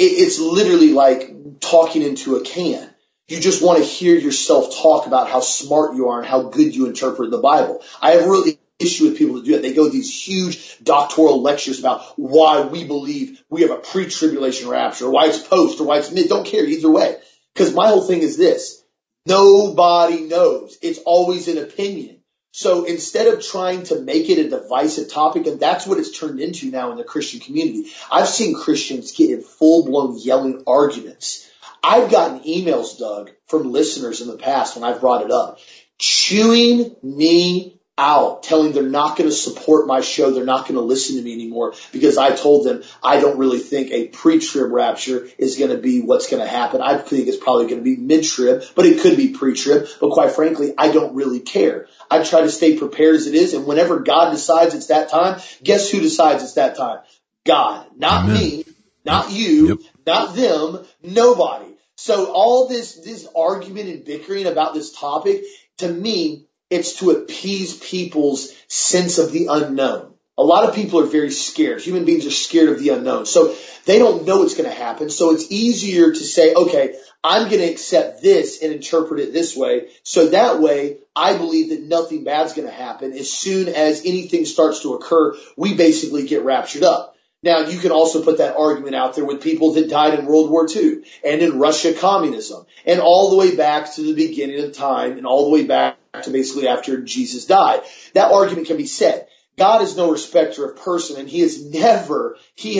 it's literally like talking into a can. You just want to hear yourself talk about how smart you are and how good you interpret the Bible. I have really issue with people that do that. They go these huge doctoral lectures about why we believe we have a pre-tribulation rapture, or why it's post, or why it's mid. Don't care either way. Because my whole thing is this. Nobody knows. It's always an opinion. So instead of trying to make it a divisive topic, and that's what it's turned into now in the Christian community, I've seen Christians get in full-blown yelling arguments. I've gotten emails, Doug, from listeners in the past when I've brought it up, chewing me out, telling they're not going to support my show, they're not going to listen to me anymore because I told them I don't really think a pre-trib rapture is going to be what's going to happen. I think it's probably going to be mid-trib, but it could be pre-trib. But quite frankly, I don't really care. I try to stay prepared as it is, and whenever God decides it's that time, guess who decides it's that time? God. Not Amen. Me, not you, not them, nobody. So all this argument and bickering about this topic, to me, it's to appease people's sense of the unknown. A lot of people are very scared. Human beings are scared of the unknown. So they don't know what's going to happen. So it's easier to say, okay, I'm going to accept this and interpret it this way. So that way, I believe that nothing bad's going to happen. As soon as anything starts to occur, we basically get raptured up. Now, you can also put that argument out there with people that died in World War II and in Russia communism and all the way back to the beginning of time and all the way back to basically after Jesus died. That argument can be said. God is no respecter of person, and he has never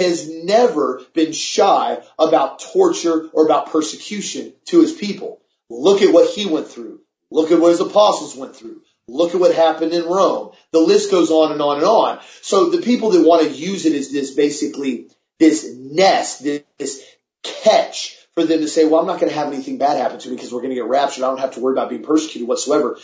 been shy about torture or about persecution to his people. Look at what he went through. Look at what his apostles went through. Look at what happened in Rome. The list goes on and on and on. So the people that want to use it as this basically this nest, this catch for them to say, well, I'm not going to have anything bad happen to me because we're going to get raptured. I don't have to worry about being persecuted whatsoever.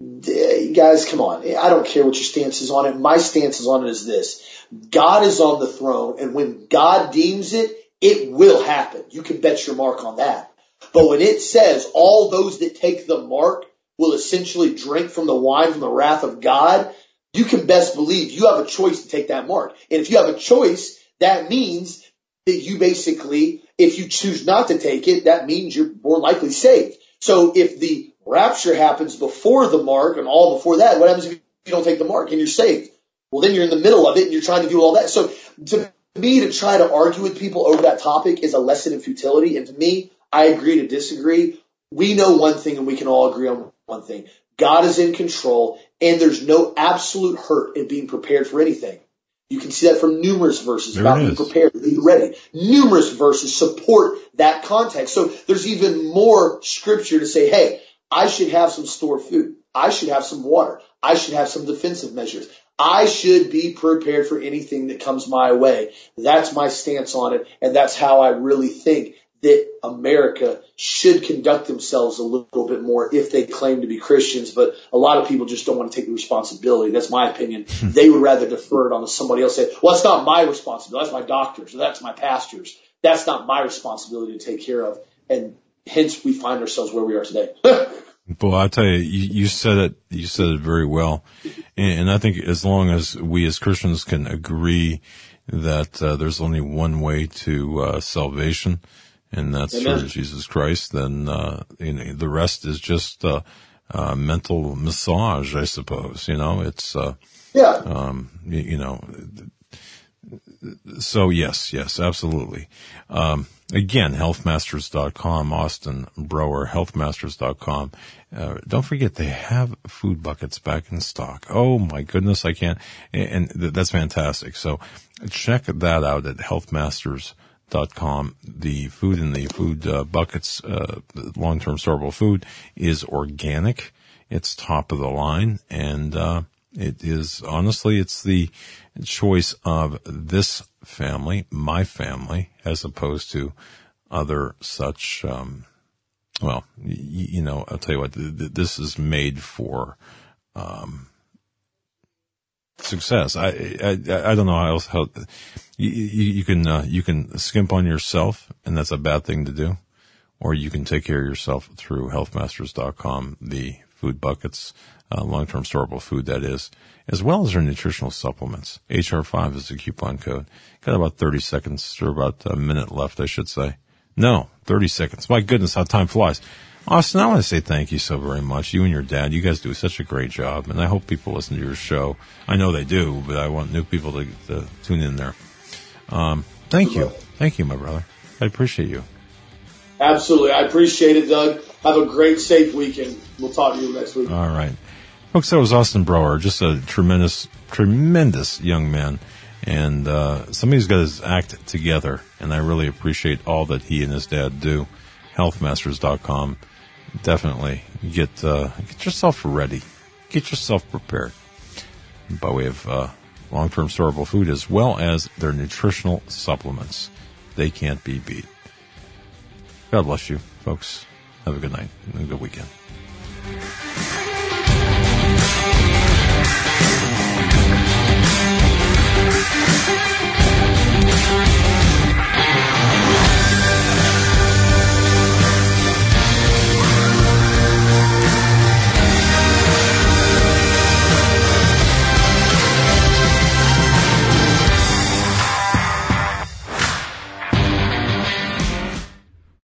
Guys, come on. I don't care what your stance is on it. My stance on it is this. God is on the throne, and when God deems it, it will happen. You can bet your mark on that. But when it says all those that take the mark will essentially drink from the wine from the wrath of God, you can best believe you have a choice to take that mark. And if you have a choice, that means that you basically, if you choose not to take it, that means you're more likely saved. So if the rapture happens before the mark and all before that, what happens if you don't take the mark and you're saved? Well, then you're in the middle of it and you're trying to do all that. So to me, to try to argue with people over that topic is a lesson in futility. And to me, I agree to disagree. We know one thing and we can all agree on one thing. God is in control, and there's no absolute hurt in being prepared for anything. You can see that from numerous verses about being prepared, being ready. Numerous verses support that context. So there's even more scripture to say, hey, I should have some stored food. I should have some water. I should have some defensive measures. I should be prepared for anything that comes my way. That's my stance on it, and that's how I really think that America should conduct themselves a little bit more if they claim to be Christians, but a lot of people just don't want to take the responsibility. That's my opinion. They would rather defer it on to somebody else. Say, well, it's not my responsibility. That's my doctor's, or that's my pastor's. That's not my responsibility to take care of. And hence we find ourselves where we are today. Well, I tell you, you said it very well. And I think as long as we as Christians can agree that there's only one way to salvation, and that's through Jesus Christ, then the rest is just mental massage, I suppose. It's so yes, absolutely. Again, healthmasters.com, Austin Brower, healthmasters.com. Don't forget they have food buckets back in stock. Oh my goodness, I can't, and that's fantastic. So check that out at healthmasters.com. The food in the food buckets, long-term storable food, is organic. It's top of the line, and it is honestly, it's the choice of this family, my family, as opposed to other such. Well, I'll tell you what. This is made for success. I don't know how you can skimp on yourself, and that's a bad thing to do, or you can take care of yourself through healthmasters.com, the food buckets, long-term storable food, that is, as well as their nutritional supplements. HR5 is the coupon code. Got about 30 seconds, or about a minute left, I should say. No, 30 seconds. My goodness, how time flies. Austin, I want to say thank you so very much. You and your dad, you guys do such a great job, and I hope people listen to your show. I know they do, but I want new people to tune in there. Thank you. Thank you, my brother. I appreciate you. Absolutely. I appreciate it, Doug. Have a great, safe weekend. We'll talk to you next week. All right. Folks, that was Austin Brower, just a tremendous, tremendous young man. And somebody who's got his act together, and I really appreciate all that he and his dad do. Healthmasters.com. Definitely get yourself ready. Get yourself prepared by way of long-term storable food as well as their nutritional supplements. They can't be beat. God bless you, folks. Have a good night and a good weekend.